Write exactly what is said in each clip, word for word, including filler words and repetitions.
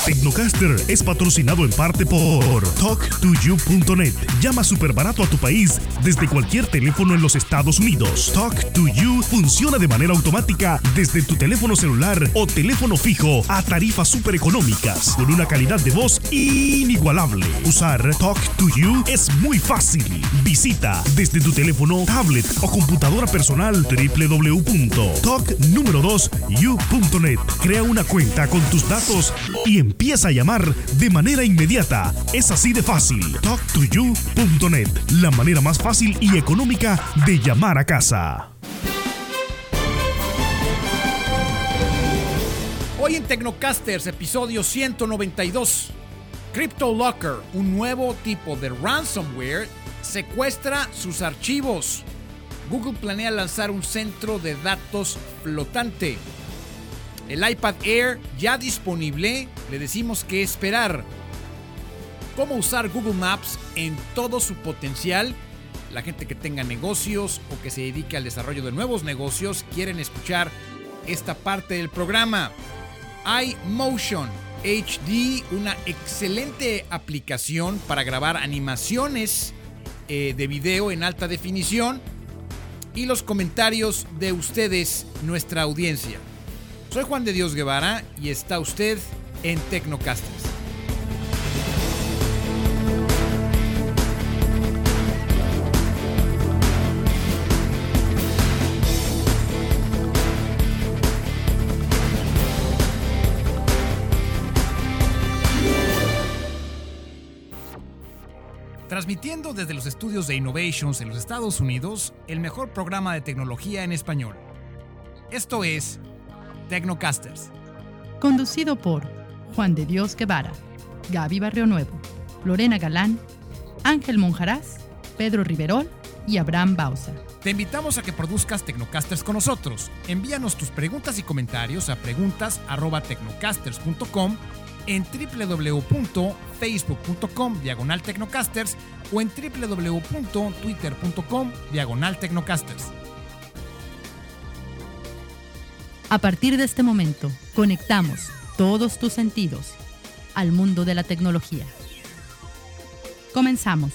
Tecnocaster es patrocinado en parte por talk to you punto net. Llama súper barato a tu país desde cualquier teléfono en los Estados Unidos. Talk to You funciona de manera automática desde tu teléfono celular o teléfono fijo a tarifas súper económicas con una calidad de voz inigualable. Usar Talk to You es muy fácil. Visita desde tu teléfono, tablet o computadora personal doble u doble u doble u punto talk número dos you punto net. Crea una cuenta con tus datos y empieza a llamar de manera inmediata. Es así de fácil. talk to you punto net, la manera más fácil y económica de llamar a casa. Hoy en Tecnocasters, episodio ciento noventa y dos. CryptoLocker, un nuevo tipo de ransomware, secuestra sus archivos. Google planea lanzar un centro de datos flotante. El iPad Air ya disponible, le decimos qué esperar. Cómo usar Google Maps en todo su potencial. La gente que tenga negocios o que se dedique al desarrollo de nuevos negocios quieren escuchar esta parte del programa. iMotion H D, una excelente aplicación para grabar animaciones eh, de video en alta definición. Y los comentarios de ustedes, nuestra audiencia. Soy Juan de Dios Guevara y está usted en Tecnocasters. Transmitiendo desde los estudios de Innovations en los Estados Unidos, el mejor programa de tecnología en español. Esto es Tecnocasters. Conducido por Juan de Dios Guevara, Gaby Barrio Nuevo, Lorena Galán, Ángel Monjaraz, Pedro Riverol y Abraham Bausa. Te invitamos a que produzcas Tecnocasters con nosotros. Envíanos tus preguntas y comentarios a preguntas arroba tecnocasters punto com, en doble u doble u doble u punto facebook punto com diagonal Tecnocasters o en doble u doble u doble u punto twitter punto com diagonal Tecnocasters. A partir de este momento, conectamos todos tus sentidos al mundo de la tecnología. Comenzamos.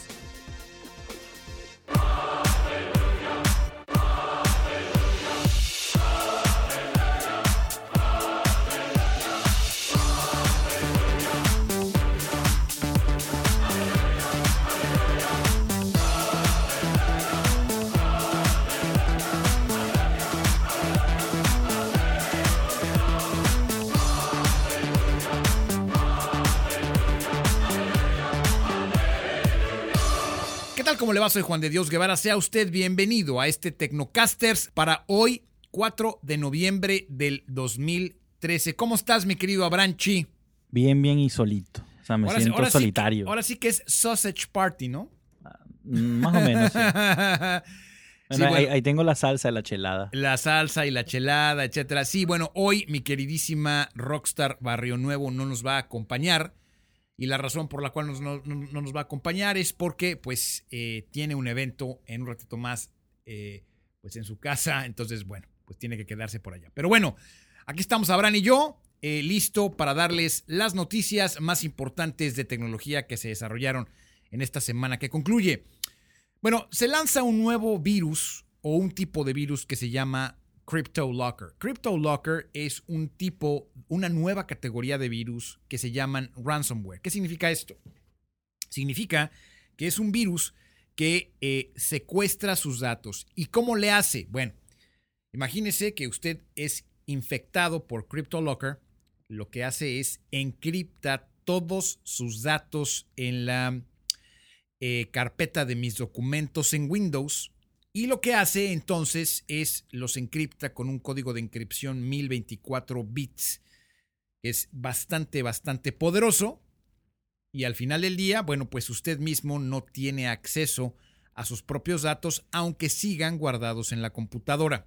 ¿Cómo le va? Soy Juan de Dios Guevara. Sea usted bienvenido a este Tecnocasters para hoy, cuatro de noviembre del dos mil trece. ¿Cómo estás, mi querido Abraham Chi? Bien, bien y solito. O sea, me ahora siento sí, ahora solitario. Sí, ahora sí que es Sausage Party, ¿no? Uh, más o menos, sí. Bueno, sí, bueno, ahí, ahí tengo la salsa y la chelada. La salsa y la chelada, etcétera. Sí, bueno, hoy mi queridísima Rockstar Barrio Nuevo no nos va a acompañar. Y la razón por la cual nos, no, no, no nos va a acompañar es porque pues eh, tiene un evento en un ratito más eh, pues en su casa. Entonces, bueno, pues tiene que quedarse por allá. Pero bueno, aquí estamos Abraham y yo, eh, listo para darles las noticias más importantes de tecnología que se desarrollaron en esta semana que concluye. Bueno, se lanza un nuevo virus o un tipo de virus que se llama CryptoLocker. CryptoLocker es un tipo, una nueva categoría de virus que se llaman ransomware. ¿Qué significa esto? Significa que es un virus que eh, secuestra sus datos. ¿Y cómo le hace? Bueno, imagínese que usted es infectado por CryptoLocker. Lo que hace es encripta todos sus datos en la eh, carpeta de mis documentos en Windows. Y lo que hace entonces es los encripta con un código de encripción mil veinticuatro bits. Es bastante, bastante poderoso. Y al final del día, bueno, pues usted mismo no tiene acceso a sus propios datos, aunque sigan guardados en la computadora.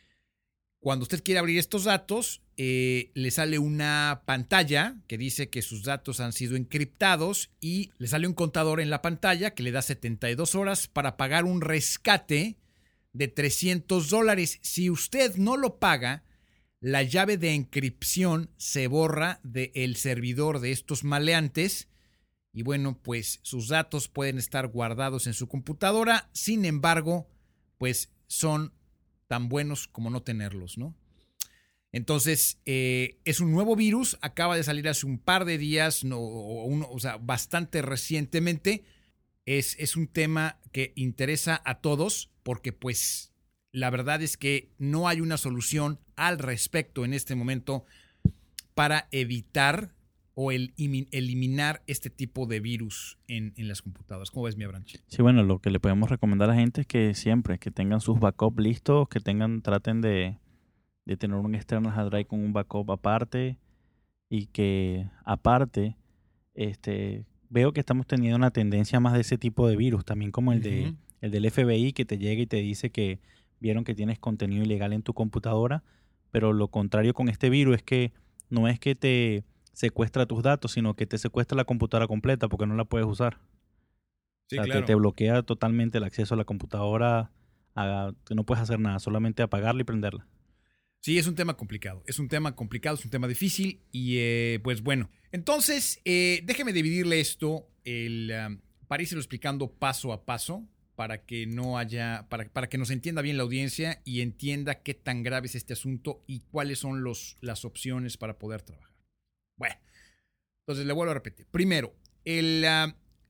Cuando usted quiere abrir estos datos, eh, le sale una pantalla que dice que sus datos han sido encriptados y le sale un contador en la pantalla que le da setenta y dos horas para pagar un rescate de trescientos dólares. Si usted no lo paga, la llave de encripción se borra del servidor de estos maleantes y bueno, pues sus datos pueden estar guardados en su computadora, sin embargo, pues son tan buenos como no tenerlos, ¿no? Entonces, eh, es un nuevo virus, acaba de salir hace un par de días, no, o, uno, o sea, bastante recientemente. Es, es un tema que interesa a todos porque, pues, la verdad es que no hay una solución al respecto en este momento para evitar o el, eliminar este tipo de virus en, en las computadoras. ¿Cómo ves, mi Abranche? Sí, bueno, lo que le podemos recomendar a la gente es que siempre, que tengan sus backups listos, que tengan, traten de, de tener un external hard drive con un backup aparte y que aparte, este, veo que estamos teniendo una tendencia más de ese tipo de virus, también como el, de, uh-huh. el del F B I que te llega y te dice que vieron que tienes contenido ilegal en tu computadora, pero lo contrario con este virus es que no es que te secuestra tus datos, sino que te secuestra la computadora completa porque no la puedes usar. Sí, o sea, claro. te, te bloquea totalmente el acceso a la computadora, a, no puedes hacer nada, solamente apagarla y prenderla. Sí, es un tema complicado, es un tema complicado, es un tema difícil y eh, pues bueno. Entonces, eh, déjeme dividirle esto el, um, para irse explicando paso a paso para que no haya, para, para que nos entienda bien la audiencia y entienda qué tan grave es este asunto y cuáles son los, las opciones para poder trabajar. Bueno, entonces le vuelvo a repetir. Primero, el, uh,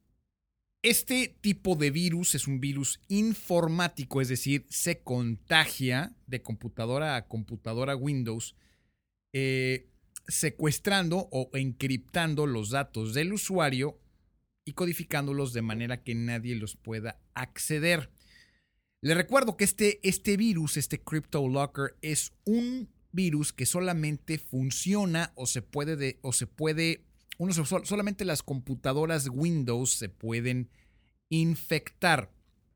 este tipo de virus es un virus informático, es decir, se contagia de computadora a computadora Windows, eh, secuestrando o encriptando los datos del usuario y codificándolos de manera que nadie los pueda acceder. Le recuerdo que este, este virus, este CryptoLocker, es un virus que solamente funciona o se puede, de, o se puede uno, solamente las computadoras Windows se pueden infectar.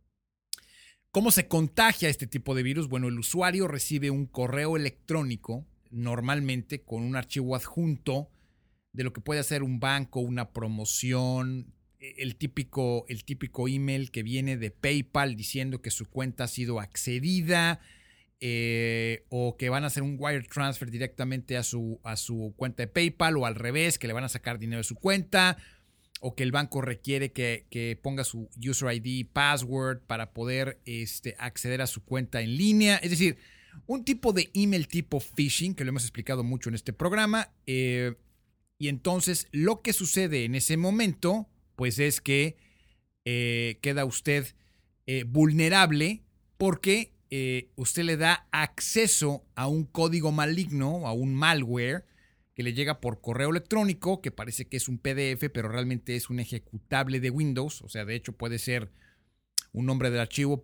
¿Cómo se contagia este tipo de virus? Bueno, el usuario recibe un correo electrónico, normalmente con un archivo adjunto de lo que puede hacer un banco, una promoción, el típico, el típico email que viene de PayPal diciendo que su cuenta ha sido accedida, eh, o que van a hacer un wire transfer directamente a su, a su cuenta de PayPal, o al revés, que le van a sacar dinero de su cuenta, o que el banco requiere que, que ponga su user I D y password para poder este, acceder a su cuenta en línea. Es decir, un tipo de email tipo phishing, que lo hemos explicado mucho en este programa. Eh, y entonces lo que sucede en ese momento, pues es que eh, queda usted eh, vulnerable porque eh, usted le da acceso a un código maligno, a un malware, que le llega por correo electrónico, que parece que es un P D F, pero realmente es un ejecutable de Windows. O sea, de hecho puede ser un nombre del archivo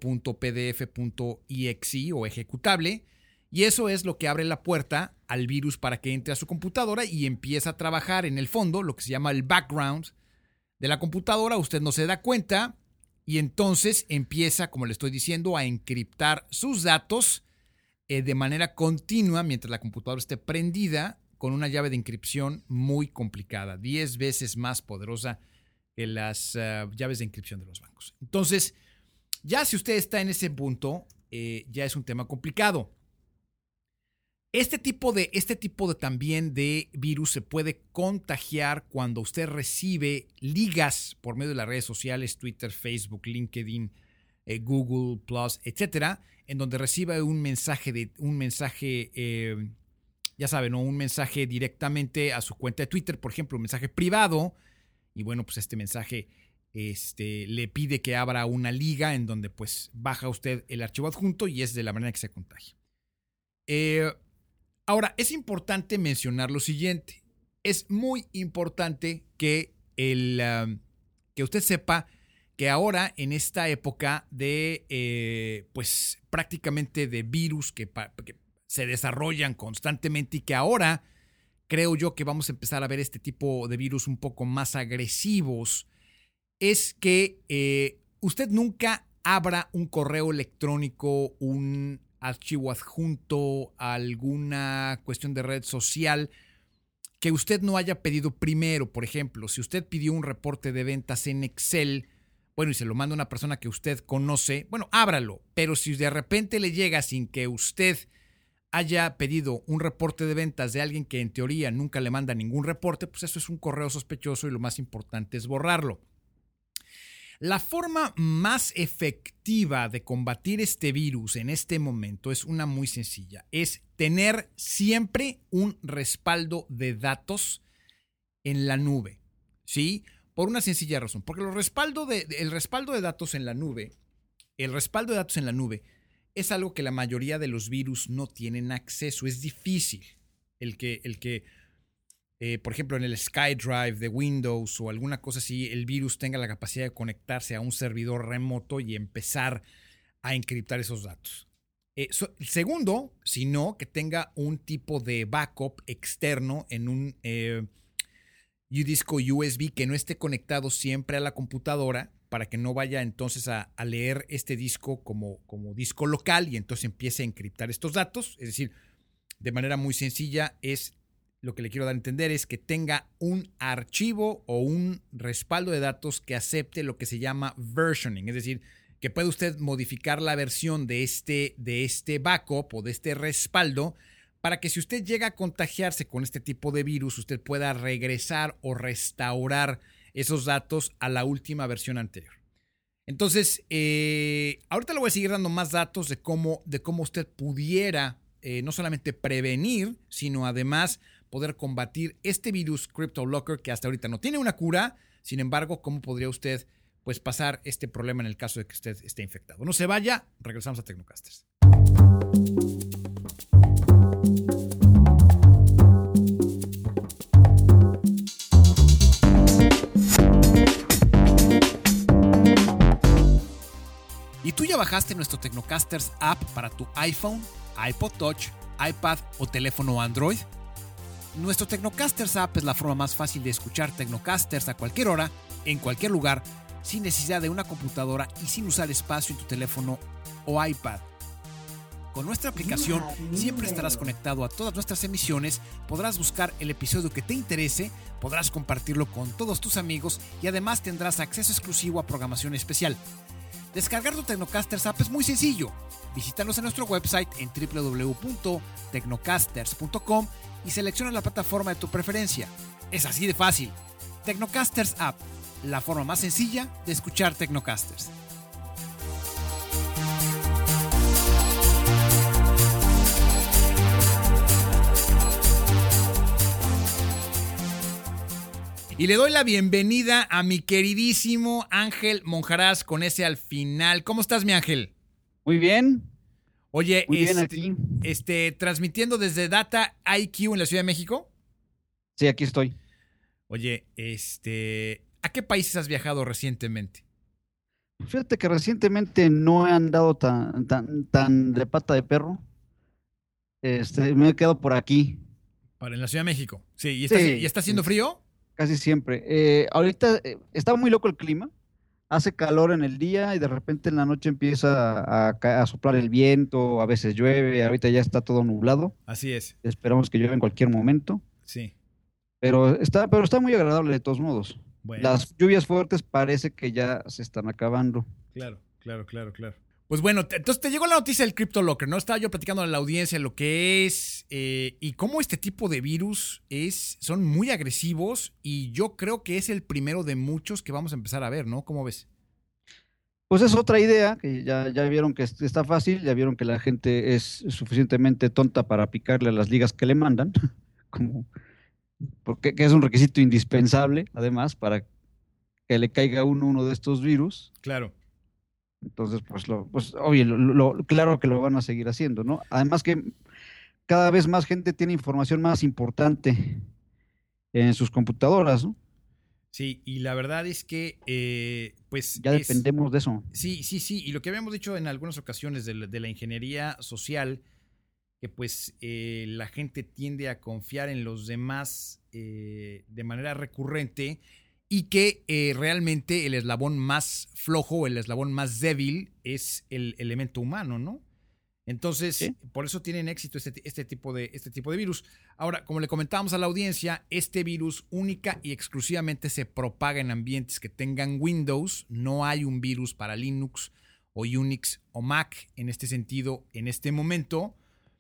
.pdf.exe o ejecutable. Y eso es lo que abre la puerta al virus para que entre a su computadora y empieza a trabajar en el fondo, lo que se llama el background de la computadora. Usted no se da cuenta y entonces empieza, como le estoy diciendo, a encriptar sus datos eh, de manera continua mientras la computadora esté prendida, con una llave de encripción muy complicada, diez veces más poderosa que las uh, llaves de encripción de los bancos. Entonces, ya si usted está en ese punto, eh, ya es un tema complicado. Este tipo de, este tipo de también de virus se puede contagiar cuando usted recibe ligas por medio de las redes sociales, Twitter, Facebook, LinkedIn, eh, Google Plus, etcétera, en donde reciba un mensaje de un mensaje eh, ya saben, ¿no? Un mensaje directamente a su cuenta de Twitter, por ejemplo, un mensaje privado, y bueno, pues este mensaje este, le pide que abra una liga en donde pues baja usted el archivo adjunto y es de la manera que se contagia. Eh, ahora, es importante mencionar lo siguiente. Es muy importante que, el, um, que usted sepa que ahora, en esta época de, eh, pues prácticamente de virus que... que se desarrollan constantemente y que ahora creo yo que vamos a empezar a ver este tipo de virus un poco más agresivos, es que eh, usted nunca abra un correo electrónico, un archivo adjunto, alguna cuestión de red social que usted no haya pedido primero. Por ejemplo, si usted pidió un reporte de ventas en Excel, bueno, y se lo manda una persona que usted conoce, bueno, ábralo, pero si de repente le llega sin que usted haya pedido un reporte de ventas de alguien que en teoría nunca le manda ningún reporte, pues eso es un correo sospechoso y lo más importante es borrarlo. La forma más efectiva de combatir este virus en este momento es una muy sencilla. Es tener siempre un respaldo de datos en la nube, ¿sí? Por una sencilla razón. Porque los respaldo de, el respaldo de datos en la nube, el respaldo de datos en la nube es algo que la mayoría de los virus no tienen acceso. Es difícil el que... El que Eh, por ejemplo, en el SkyDrive de Windows o alguna cosa así, el virus tenga la capacidad de conectarse a un servidor remoto y empezar a encriptar esos datos. Eh, so, segundo, si no, que tenga un tipo de backup externo en un eh, disco U S B que no esté conectado siempre a la computadora para que no vaya entonces a, a leer este disco como, como disco local y entonces empiece a encriptar estos datos. Es decir, de manera muy sencilla es... Lo que le quiero dar a entender es que tenga un archivo o un respaldo de datos que acepte lo que se llama versioning. Es decir, que puede usted modificar la versión de este, de este backup o de este respaldo para que si usted llega a contagiarse con este tipo de virus, usted pueda regresar o restaurar esos datos a la última versión anterior. Entonces, eh, ahorita le voy a seguir dando más datos de cómo, de cómo usted pudiera eh, no solamente prevenir, sino además poder combatir este virus CryptoLocker que hasta ahorita no tiene una cura. Sin embargo, ¿cómo podría usted pues, pasar este problema en el caso de que usted esté infectado? No se vaya, regresamos a Tecnocasters. ¿Y tú ya bajaste nuestro Tecnocasters app para tu iPhone, iPod Touch, iPad o teléfono Android? Nuestro Tecnocasters app es la forma más fácil de escuchar Tecnocasters a cualquier hora, en cualquier lugar, sin necesidad de una computadora y sin usar espacio en tu teléfono o iPad. Con nuestra aplicación siempre estarás conectado a todas nuestras emisiones, podrás buscar el episodio que te interese, podrás compartirlo con todos tus amigos y además tendrás acceso exclusivo a programación especial. Descargar tu Tecnocasters app es muy sencillo. Visítanos en nuestro website en doble u doble u doble u punto tecnocasters punto com y selecciona la plataforma de tu preferencia. Es así de fácil. Tecnocasters App, la forma más sencilla de escuchar Tecnocasters. Y le doy la bienvenida a mi queridísimo Ángel Monjaraz con ese al final. ¿Cómo estás, mi Ángel? Muy bien. Oye, Muy bien este, aquí. este, transmitiendo desde Data I Q en la Ciudad de México. Sí, aquí estoy. Oye, este, ¿a qué países has viajado recientemente? Fíjate que recientemente no he andado tan, tan, tan de pata de perro. Este, me he quedado por aquí. Para en la Ciudad de México. Sí, ¿y está, Sí, ¿y está haciendo sí. frío? Casi siempre. Eh, ahorita eh, está muy loco el clima. Hace calor en el día y de repente en la noche empieza a, a, a soplar el viento, a veces llueve, ahorita ya está todo nublado. Así es. Esperamos que llueva en cualquier momento. Sí. Pero está, pero está muy agradable de todos modos. Bueno. Las lluvias fuertes parece que ya se están acabando. Claro, claro, claro, claro. Pues bueno, te, entonces te llegó la noticia del CryptoLocker, ¿no? Estaba yo platicando a la audiencia lo que es eh, y cómo este tipo de virus es, son muy agresivos y yo creo que es el primero de muchos que vamos a empezar a ver, ¿no? ¿Cómo ves? Pues es otra idea, que ya, ya vieron que es- está fácil, ya vieron que la gente es suficientemente tonta para picarle a las ligas que le mandan, como, porque que es un requisito indispensable, además, para que le caiga a uno uno de estos virus. Claro. Entonces, pues, lo, pues oye, lo, lo- claro que lo van a seguir haciendo, ¿no? Además que cada vez más gente tiene información más importante en sus computadoras, ¿no? Sí, y la verdad es que, eh, pues... Ya es- dependemos de eso. Sí, sí, sí. Y lo que habíamos dicho en algunas ocasiones de la, de la ingeniería social, que pues eh, la gente tiende a confiar en los demás eh, de manera recurrente y que eh, realmente el eslabón más flojo, el eslabón más débil es el elemento humano, ¿no? Entonces, Sí. por eso tienen éxito este, este, tipo de, este tipo de virus. Ahora, como le comentábamos a la audiencia, este virus única y exclusivamente se propaga en ambientes que tengan Windows. No hay un virus para Linux o Unix o Mac en este sentido, en este momento.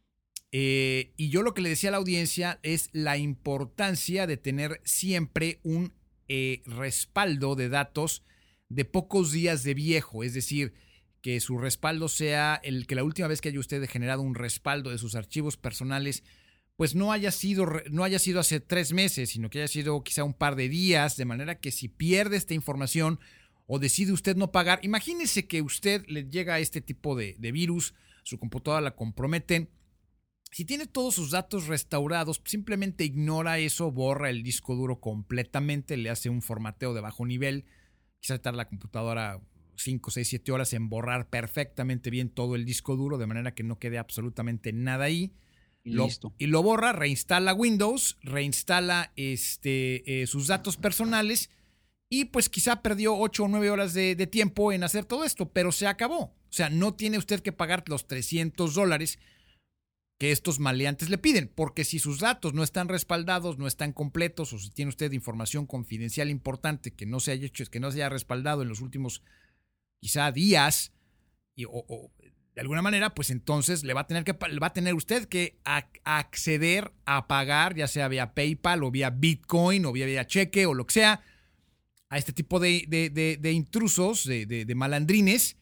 Eh, y yo lo que le decía a la audiencia es la importancia de tener siempre un eh, respaldo de datos de pocos días de viejo, es decir, que su respaldo sea el que la última vez que haya usted generado un respaldo de sus archivos personales, pues no haya sido, no haya sido hace tres meses, sino que haya sido quizá un par de días, de manera que si pierde esta información o decide usted no pagar, imagínese que usted le llega a este tipo de, de virus, su computadora la comprometen. Si tiene todos sus datos restaurados, simplemente ignora eso, borra el disco duro completamente, le hace un formateo de bajo nivel, quizá tarda la computadora cinco, seis, siete horas en borrar perfectamente bien todo el disco duro, de manera que no quede absolutamente nada ahí. Y lo, listo. Y lo borra, reinstala Windows, reinstala este, eh, sus datos personales y pues quizá perdió ocho o nueve horas de, de tiempo en hacer todo esto, pero se acabó. O sea, no tiene usted que pagar los trescientos dólares que estos maleantes le piden, porque si sus datos no están respaldados, no están completos, o si tiene usted información confidencial importante que no se haya hecho, que no se haya respaldado en los últimos quizá días, y, o, o de alguna manera, pues entonces le va a tener que va a tener usted que a, a acceder a pagar, ya sea vía PayPal o vía Bitcoin o vía, vía cheque o lo que sea, a este tipo de, de, de, de intrusos, de, de, de malandrines,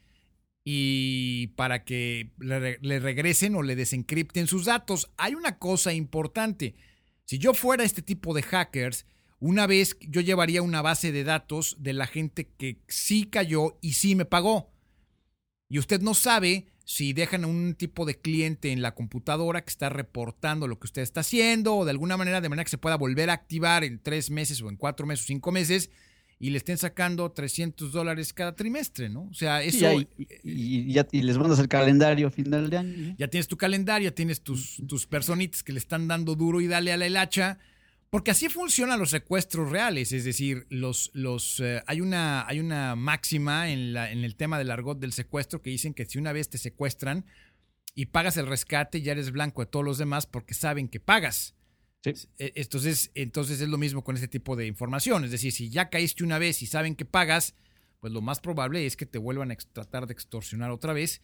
y para que le, le regresen o le desencripten sus datos. Hay una cosa importante. Si yo fuera este tipo de hackers, una vez yo llevaría una base de datos de la gente que sí cayó y sí me pagó. Y usted no sabe si dejan a un tipo de cliente en la computadora que está reportando lo que usted está haciendo o de alguna manera, de manera que se pueda volver a activar en tres meses o en cuatro meses o cinco meses y le estén sacando trescientos dólares cada trimestre, ¿no? O sea, eso... Sí, y, y, ya, y les mandas el calendario a final de año, ¿no? Ya tienes tu calendario, ya tienes tus, tus personitas que le están dando duro y dale a la hilacha, porque así funcionan los secuestros reales. Es decir, los, los, eh, hay, una, hay una máxima en, la, en el tema del argot del secuestro que dicen que si una vez te secuestran y pagas el rescate, ya eres blanco de todos los demás porque saben que pagas. Sí. Entonces, entonces es lo mismo con este tipo de información. Es decir, si ya caíste una vez y saben que pagas, pues lo más probable es que te vuelvan a tratar de extorsionar otra vez.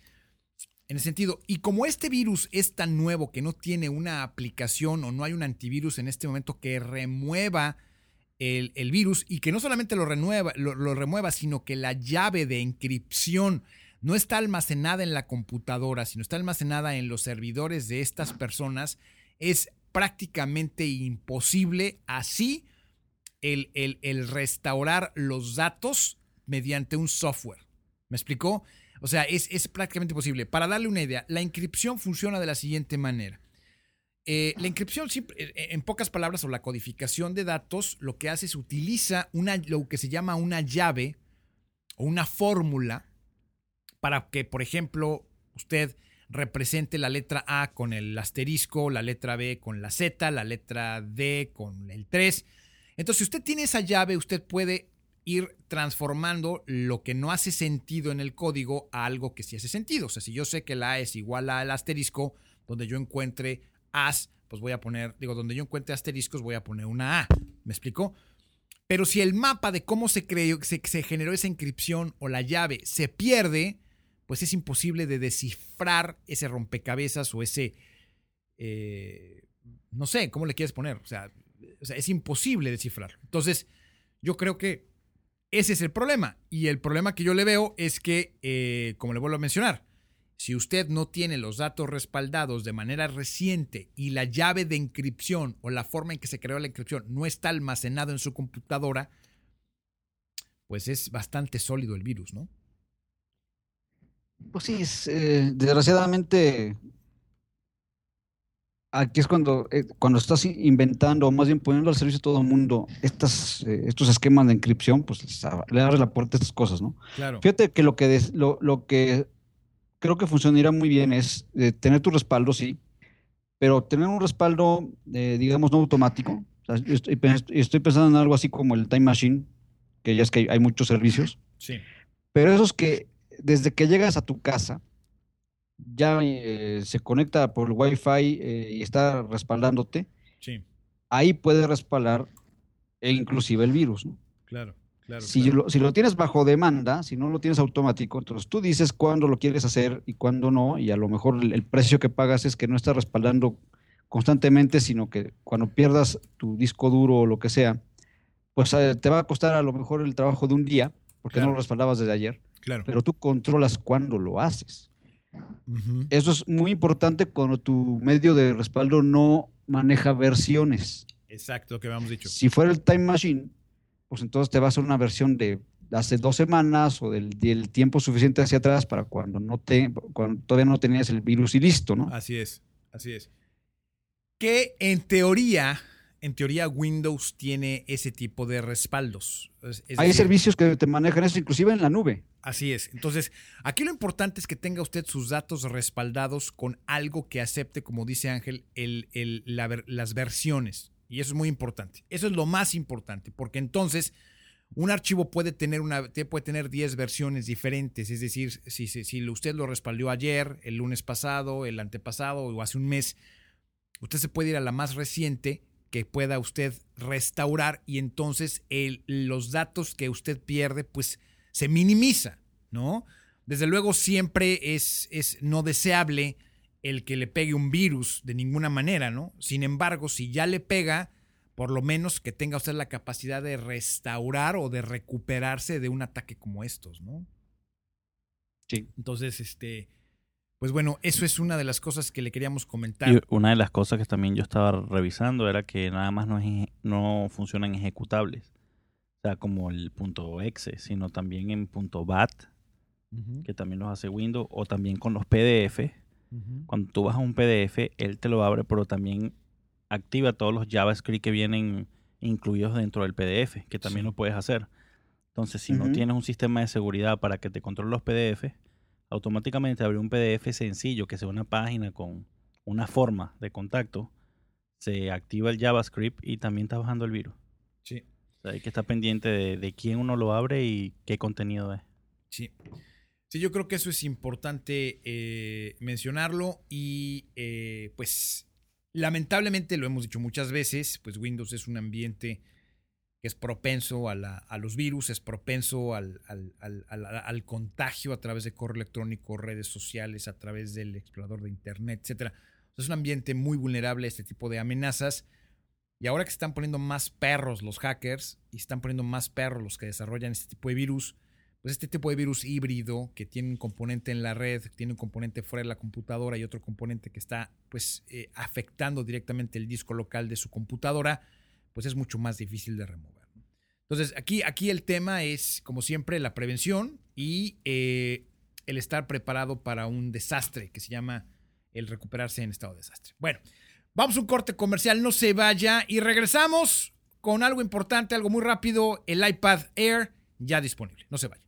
En ese sentido, y como este virus es tan nuevo que no tiene una aplicación o no hay un antivirus en este momento que remueva el, el virus y que no solamente lo, renueva, lo, lo remueva, sino que la llave de encripción no está almacenada en la computadora, sino está almacenada en los servidores de estas personas, es prácticamente imposible así el, el, el restaurar los datos mediante un software. ¿Me explicó? O sea, es, es prácticamente imposible. Para darle una idea, la encripción funciona de la siguiente manera. Eh, la encripción, en pocas palabras, o la codificación de datos, lo que hace es utiliza una, lo que se llama una llave o una fórmula para que, por ejemplo, usted represente la letra A con el asterisco, la letra B con la Z, la letra D con el tres. Entonces, si usted tiene esa llave, usted puede ir transformando lo que no hace sentido en el código a algo que sí hace sentido. O sea, si yo sé que la A es igual al asterisco, donde yo encuentre As, pues voy a poner, digo, donde yo encuentre asteriscos voy a poner una A. ¿Me explicó? Pero si el mapa de cómo se creó, se, se generó esa encripción o la llave se pierde, pues es imposible de descifrar ese rompecabezas o ese, eh, no sé, ¿cómo le quieres poner? O sea, o sea, es imposible descifrarlo. Entonces, yo creo que ese es el problema. Y el problema que yo le veo es que, eh, como le vuelvo a mencionar, si usted no tiene los datos respaldados de manera reciente y la llave de encripción o la forma en que se creó la encripción no está almacenado en su computadora, pues es bastante sólido el virus, ¿no? Pues sí, es, eh, desgraciadamente, aquí es cuando, eh, cuando estás inventando, o más bien poniendo al servicio de todo el mundo estas, eh, estos esquemas de encripción, pues le abres la puerta a estas cosas, ¿no? Claro. Fíjate que lo que, des, lo, lo que creo que funcionaría muy bien es eh, tener tu respaldo, sí, pero tener un respaldo, eh, digamos, no automático. O sea, yo estoy, estoy pensando en algo así como el Time Machine, que ya es que hay, hay muchos servicios, Sí. pero esos que desde que llegas a tu casa, ya eh, se conecta por Wi-Fi eh, y está respaldándote, Sí. ahí puede respaldar e inclusive el virus, ¿no? Claro. Claro, si, claro. Lo, si lo tienes bajo demanda, si no lo tienes automático, entonces tú dices cuándo lo quieres hacer y cuándo no, y a lo mejor el, el precio que pagas es que no estás respaldando constantemente, sino que cuando pierdas tu disco duro o lo que sea, pues eh, te va a costar a lo mejor el trabajo de un día, porque Claro. no lo respaldabas desde ayer, Claro. pero tú controlas cuándo lo haces. Uh-huh. Eso es muy importante cuando tu medio de respaldo no maneja versiones. Exacto, lo que habíamos dicho. Si fuera el Time Machine, pues entonces te vas a una versión de hace dos semanas o del, del tiempo suficiente hacia atrás para cuando no te, cuando todavía no tenías el virus y listo, ¿no? Así es, así es. Que en teoría, en teoría Windows tiene ese tipo de respaldos. Es, es Hay decir, servicios que te manejan eso, inclusive en la nube. Así es. Entonces, aquí lo importante es que tenga usted sus datos respaldados con algo que acepte, como dice Ángel, el, el, la, las versiones. Y eso es muy importante. Eso es lo más importante, porque entonces un archivo puede tener una puede tener diez versiones diferentes. Es decir, si, si, si usted lo respaldó ayer, el lunes pasado, el antepasado o hace un mes, usted se puede ir a la más reciente que pueda usted restaurar y entonces el, los datos que usted pierde, pues se minimiza, ¿no? Desde luego siempre es, es no deseable el que le pegue un virus de ninguna manera, ¿no? Sin embargo, si ya le pega, por lo menos que tenga usted la capacidad de restaurar o de recuperarse de un ataque como estos, ¿no? Sí. Entonces, este, pues bueno, eso es una de las cosas que le queríamos comentar. Y una de las cosas que también yo estaba revisando era que nada más no, es, no funcionan ejecutables. O sea, como el .exe, sino también en .bat, uh-huh. que también los hace Windows, o también con los P D F. Uh-huh. Cuando tú bajas un P D F, él te lo abre, pero también activa todos los JavaScript que vienen incluidos dentro del P D F, que también sí. lo puedes hacer. Entonces, si uh-huh. no tienes un sistema de seguridad para que te controle los P D F, automáticamente abre un P D F sencillo, que sea una página con una forma de contacto, se activa el JavaScript y también está bajando el virus. Sí. O sea, hay que estar pendiente de, de quién uno lo abre y qué contenido es. Sí. Sí, yo creo que eso es importante eh, mencionarlo y eh, pues lamentablemente lo hemos dicho muchas veces, pues Windows es un ambiente que es propenso a, la, a los virus, es propenso al, al, al, al, al contagio a través de correo electrónico, redes sociales, a través del explorador de internet, etcétera. O sea, es un ambiente muy vulnerable a este tipo de amenazas. Y ahora que se están poniendo más perros los hackers y están poniendo más perros los que desarrollan este tipo de virus, pues este tipo de virus híbrido que tiene un componente en la red, tiene un componente fuera de la computadora y otro componente que está pues eh, afectando directamente el disco local de su computadora, pues es mucho más difícil de remover. Entonces aquí, aquí el tema es, como siempre, la prevención y eh, el estar preparado para un desastre que se llama el recuperarse en estado de desastre. Bueno, vamos a un corte comercial, no se vaya y regresamos con algo importante, algo muy rápido, el iPad Air ya disponible, no se vaya.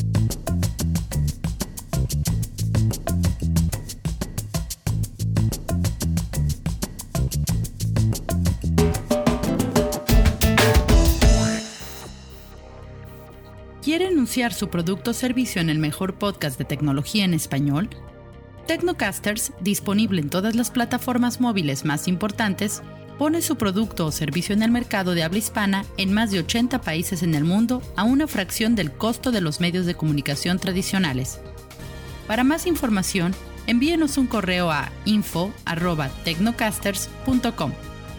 ¿Quiere anunciar su producto o servicio en el mejor podcast de tecnología en español? Tecnocasters, disponible en todas las plataformas móviles más importantes, pone su producto o servicio en el mercado de habla hispana en más de ochenta países en el mundo a una fracción del costo de los medios de comunicación tradicionales. Para más información, envíenos un correo a info arroba tecnocasters punto com.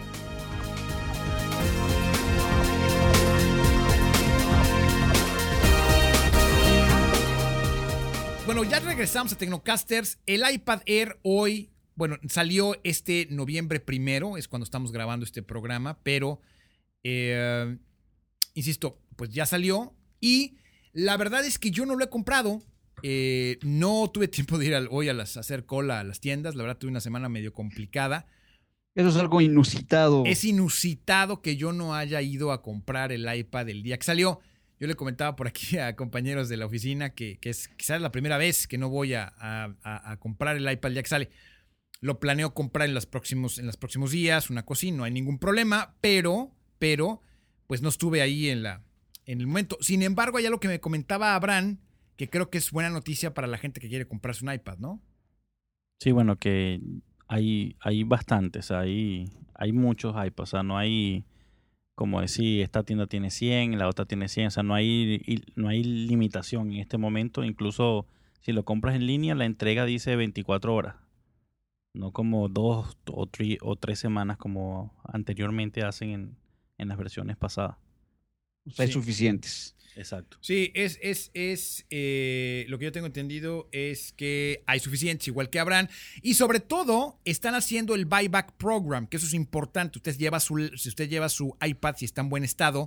Bueno, ya regresamos a Tecnocasters. El iPad Air hoy, bueno, salió este noviembre primero, es cuando estamos grabando este programa, pero, eh, insisto, pues ya salió y la verdad es que yo no lo he comprado. Eh, no tuve tiempo de ir al, hoy a, las, a hacer cola a las tiendas, la verdad tuve una semana medio complicada. Eso es algo inusitado. Es inusitado que yo no haya ido a comprar el iPad el día que salió. Yo le comentaba por aquí a compañeros de la oficina que, que es quizás la primera vez que no voy a, a, a comprar el iPad ya que sale. Lo planeo comprar en los próximos, en los próximos días, una cosita, no hay ningún problema, pero, pero, pues no estuve ahí en, la, en el momento. Sin embargo, hay algo que me comentaba Abraham, que creo que es buena noticia para la gente que quiere comprarse un iPad, ¿no? Sí, bueno, que hay, hay bastantes, hay, hay muchos iPads, o sea, no hay... como decir, esta tienda tiene cien, la otra tiene cien, o sea, no hay, no hay limitación en este momento. Incluso si lo compras en línea, la entrega dice veinticuatro horas, no como dos o, tri, o tres semanas como anteriormente hacen en, en las versiones pasadas. O sea, hay Sí. suficientes. Exacto. Sí, es, es, es eh, lo que yo tengo entendido es que hay suficientes, igual que habrán. Y sobre todo, están haciendo el buyback program, que eso es importante. Usted lleva su, si usted lleva su iPad, si está en buen estado,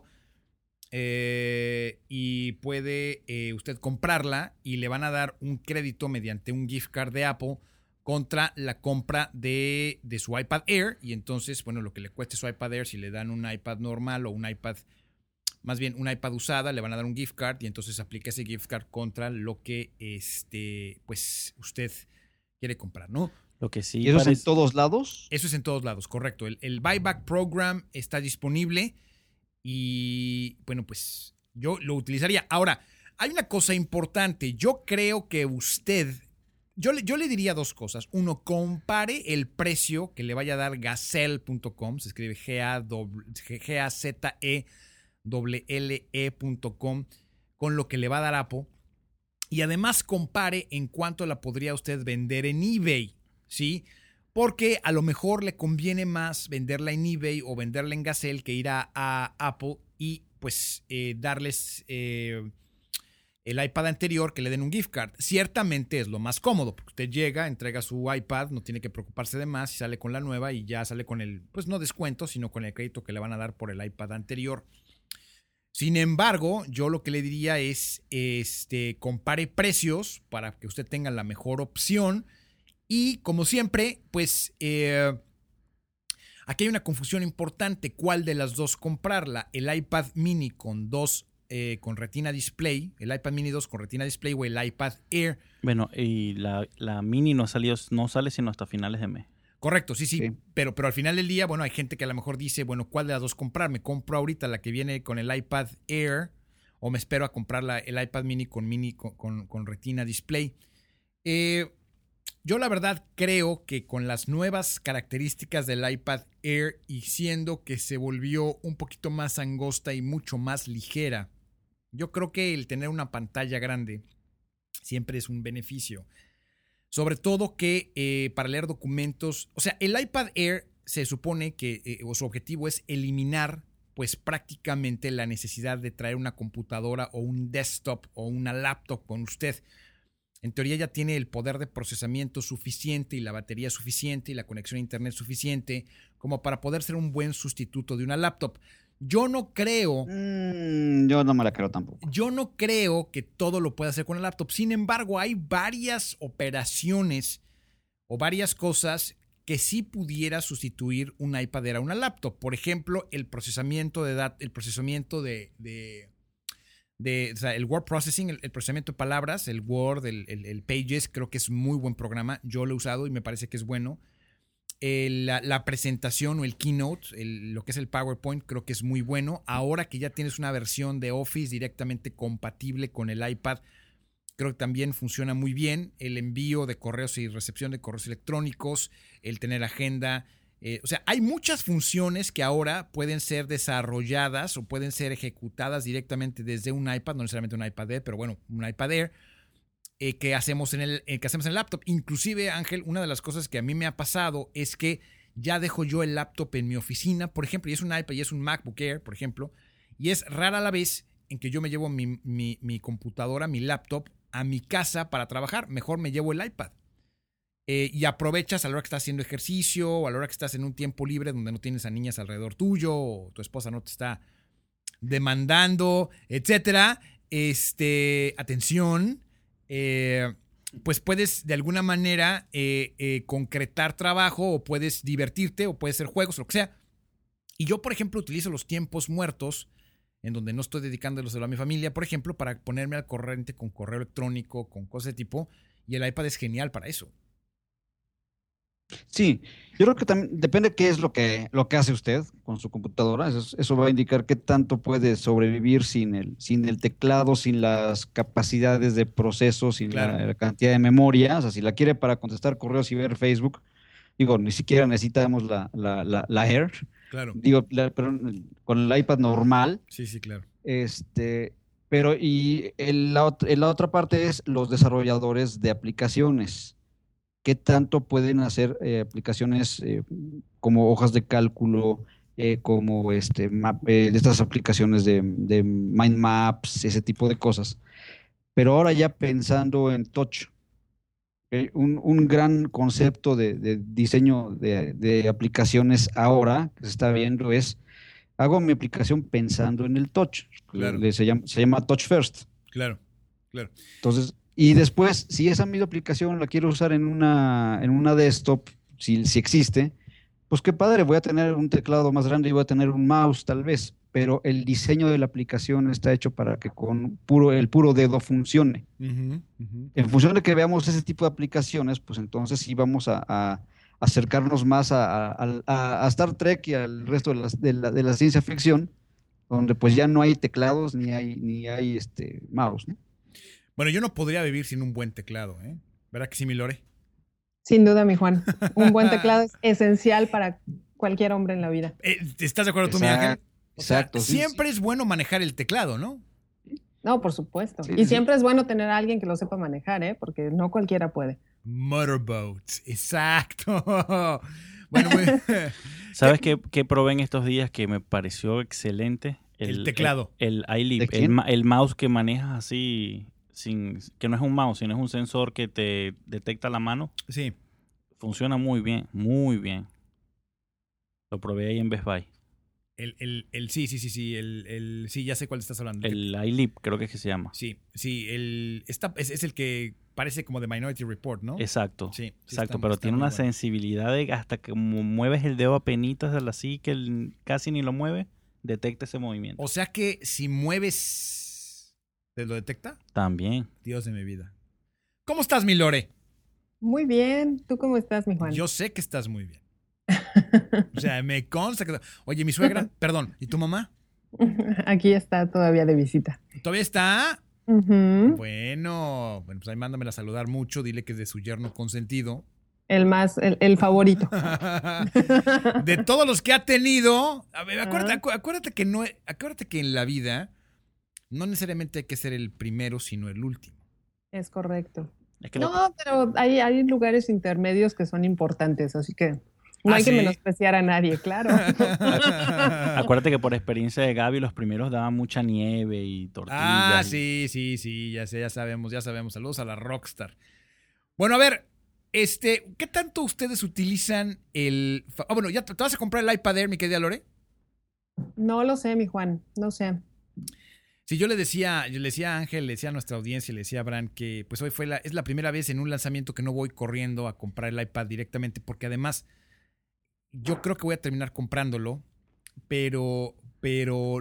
eh, y puede eh, usted comprarla y le van a dar un crédito mediante un gift card de Apple contra la compra de, de su iPad Air. Y entonces, bueno, lo que le cueste su iPad Air, si le dan un iPad normal o un iPad... Más bien, una iPad usada, le van a dar un gift card y entonces aplica ese gift card contra lo que este, pues, usted quiere comprar, ¿no? Lo que sí ¿Y eso es parece- en todos lados? Eso es en todos lados, correcto. El, el buyback program está disponible y, bueno, pues yo lo utilizaría. Ahora, hay una cosa importante. Yo creo que usted, yo le, yo le diría dos cosas. Uno, compare el precio que le vaya a dar Gazelle punto com, se escribe G A Z E L L E punto com, con lo que le va a dar Apple. Y además compare en cuánto la podría usted vender en eBay, ¿sí? Porque a lo mejor le conviene más venderla en eBay o venderla en Gazelle que ir a, a Apple y pues eh, darles eh, el iPad anterior, que le den un gift card. Ciertamente es lo más cómodo, porque usted llega, entrega su iPad, no tiene que preocuparse de más y sale con la nueva y ya sale con el, pues no descuento, sino con el crédito que le van a dar por el iPad anterior. Sin embargo, yo lo que le diría es, este, compare precios para que usted tenga la mejor opción. Y como siempre, pues eh, aquí hay una confusión importante. ¿Cuál de las dos comprarla? El iPad mini con dos, eh, con Retina Display, el iPad mini dos con Retina Display o el iPad Air. Bueno, y la, la mini no, salió, no sale sino hasta finales de mes. Correcto, sí, sí, Sí. Pero, pero al final del día, bueno, hay gente que a lo mejor dice, bueno, ¿cuál de las dos comprar? ¿Me compro ahorita la que viene con el iPad Air o me espero a comprar la, el iPad mini con, mini con, con, con Retina Display? Eh, yo la verdad creo que con las nuevas características del iPad Air y siendo que se volvió un poquito más angosta y mucho más ligera, yo creo que el tener una pantalla grande siempre es un beneficio. Sobre todo que eh, para leer documentos, o sea, el iPad Air se supone que eh, o su objetivo es eliminar pues prácticamente la necesidad de traer una computadora o un desktop o una laptop con usted. En teoría ya tiene el poder de procesamiento suficiente y la batería suficiente y la conexión a internet suficiente como para poder ser un buen sustituto de una laptop. Yo no creo... Mm, yo no me la creo tampoco. Yo no creo que todo lo pueda hacer con el laptop. Sin embargo, hay varias operaciones o varias cosas que sí pudiera sustituir un iPad Air a una laptop. Por ejemplo, el procesamiento de dat- el procesamiento de, de, de o sea, el word processing, el, el procesamiento de palabras, el Word, el, el, el Pages, creo que es muy buen programa. Yo lo he usado y me parece que es bueno. El, la, la presentación o el keynote, el, lo que es el PowerPoint, creo que es muy bueno. Ahora que ya tienes una versión de Office directamente compatible con el iPad, creo que también funciona muy bien. El envío de correos y recepción de correos electrónicos, el tener agenda. Eh, o sea, hay muchas funciones que ahora pueden ser desarrolladas o pueden ser ejecutadas directamente desde un iPad, no necesariamente un iPad Air, pero bueno, un iPad Air. Eh, que, hacemos en el, eh, que hacemos en el laptop. Inclusive, Ángel, una de las cosas que a mí me ha pasado es que ya dejo yo el laptop en mi oficina, por ejemplo, y es un iPad y es un MacBook Air, por ejemplo, y es rara la vez en que yo me llevo mi, mi, mi computadora, mi laptop, a mi casa para trabajar. Mejor me llevo el iPad. Eh, y aprovechas a la hora que estás haciendo ejercicio o a la hora que estás en un tiempo libre donde no tienes a niñas alrededor tuyo o tu esposa no te está demandando, etcétera. Este, atención. Eh, pues puedes de alguna manera eh, eh, concretar trabajo o puedes divertirte o puedes hacer juegos, lo que sea. Y yo, por ejemplo, utilizo los tiempos muertos en donde no estoy dedicándolos a mi familia, por ejemplo, para ponerme al corriente con correo electrónico, con cosas de tipo, y el iPad es genial para eso. Sí, yo creo que también depende qué es lo que, lo que hace usted con su computadora. Eso, eso va a indicar qué tanto puede sobrevivir sin el, sin el teclado, sin las capacidades de proceso, sin Claro. la, la cantidad de memoria. O sea, si la quiere para contestar correos y ver Facebook, digo, ni siquiera necesitamos la, la, la, la Air. Claro. Digo, la, pero con el iPad normal. Sí, sí, claro. Este, pero y el, la, ot- la otra parte es los desarrolladores de aplicaciones. ¿Qué tanto pueden hacer eh, aplicaciones eh, como hojas de cálculo, eh, como este, map- eh, de estas aplicaciones de, de mind maps, ese tipo de cosas? Pero ahora ya pensando en touch, ¿ok? Un, un gran concepto de, de diseño de, de aplicaciones ahora que se está viendo es, hago mi aplicación pensando en el touch, le- Claro. le- se llama, se llama Touch First. Claro, claro. Entonces, y después, si esa misma aplicación la quiero usar en una, en una desktop, si, si existe, pues qué padre, voy a tener un teclado más grande y voy a tener un mouse tal vez, pero el diseño de la aplicación está hecho para que con puro, el puro dedo funcione. Ujú, ujú. En función de que veamos ese tipo de aplicaciones, pues entonces sí vamos a, a acercarnos más a, a- a- a Star Trek y al resto de, las- de la, de la ciencia ficción, donde pues ya no hay teclados ni hay, ni hay este, mouse, ¿no? Bueno, yo no podría vivir sin un buen teclado, ¿eh? ¿Verdad que sí, mi Lore? Sin duda, mi Juan. Un buen teclado es esencial para cualquier hombre en la vida. Eh, ¿Estás de acuerdo tú, mi Ángel? Exacto, O sea, exacto, sí, siempre es bueno manejar el teclado, ¿no? No, por supuesto. Sí, y sí. siempre es bueno tener a alguien que lo sepa manejar, ¿eh? Porque no cualquiera puede. Motorboats, exacto. Bueno, muy- ¿Sabes qué, qué probé en estos días que me pareció excelente? El teclado. El, el iLeap, ¿De el, quién? ma- el mouse que manejas así, sin, que no es un mouse, sino es un sensor que te detecta la mano. sí. Funciona muy bien, muy bien. Lo probé ahí en Best Buy. El, el, el, sí, sí, sí, sí, el, el, sí, ya sé cuál estás hablando. El iLeap creo que es que se llama. Sí, sí, el, está, es, es el que parece como de Minority Report, ¿no? Exacto. Sí, sí, Exacto, está- pero está tiene muy una bueno. sensibilidad de hasta que mu- mueves el dedo a penitas así que el- casi ni lo mueve, detecta ese movimiento. O sea que si mueves, ¿te lo detecta? También. Dios de mi vida. ¿Cómo estás, mi Lore? Muy bien. ¿Tú cómo estás, mi Juan? Yo sé que estás muy bien. O sea, me consta que... Oye, mi suegra, perdón, ¿y tu mamá? Aquí está todavía de visita. ¿Todavía está? Ujú. Bueno, bueno, pues ahí mándamela a saludar mucho, dile que es de su yerno consentido. El más, el, el favorito. De todos los que ha tenido, a ver, acuérdate, Ah. acu- acuérdate que no, acuérdate que en la vida no necesariamente hay que ser el primero, sino el último. Es correcto. Es que lo- No, pero hay, hay lugares intermedios que son importantes, así que no ¿Ah, hay sí? que menospreciar a nadie, claro. Acuérdate que por experiencia de Gaby los primeros daban mucha nieve y tortillas. Ah, y- sí, sí, sí, ya sé, ya sabemos, ya sabemos. Saludos a la Rockstar. Bueno, a ver, este, ¿qué tanto ustedes utilizan el... fa- Ah, bueno, ¿ya te te vas a comprar el iPad Air, mi querida Lore? No lo sé, mi Juan, no sé. Sí, yo le decía, yo le decía a Ángel, le decía a nuestra audiencia, le decía a Bran que pues hoy fue la, es la primera vez en un lanzamiento que no voy corriendo a comprar el iPad directamente, porque además yo creo que voy a terminar comprándolo, pero, pero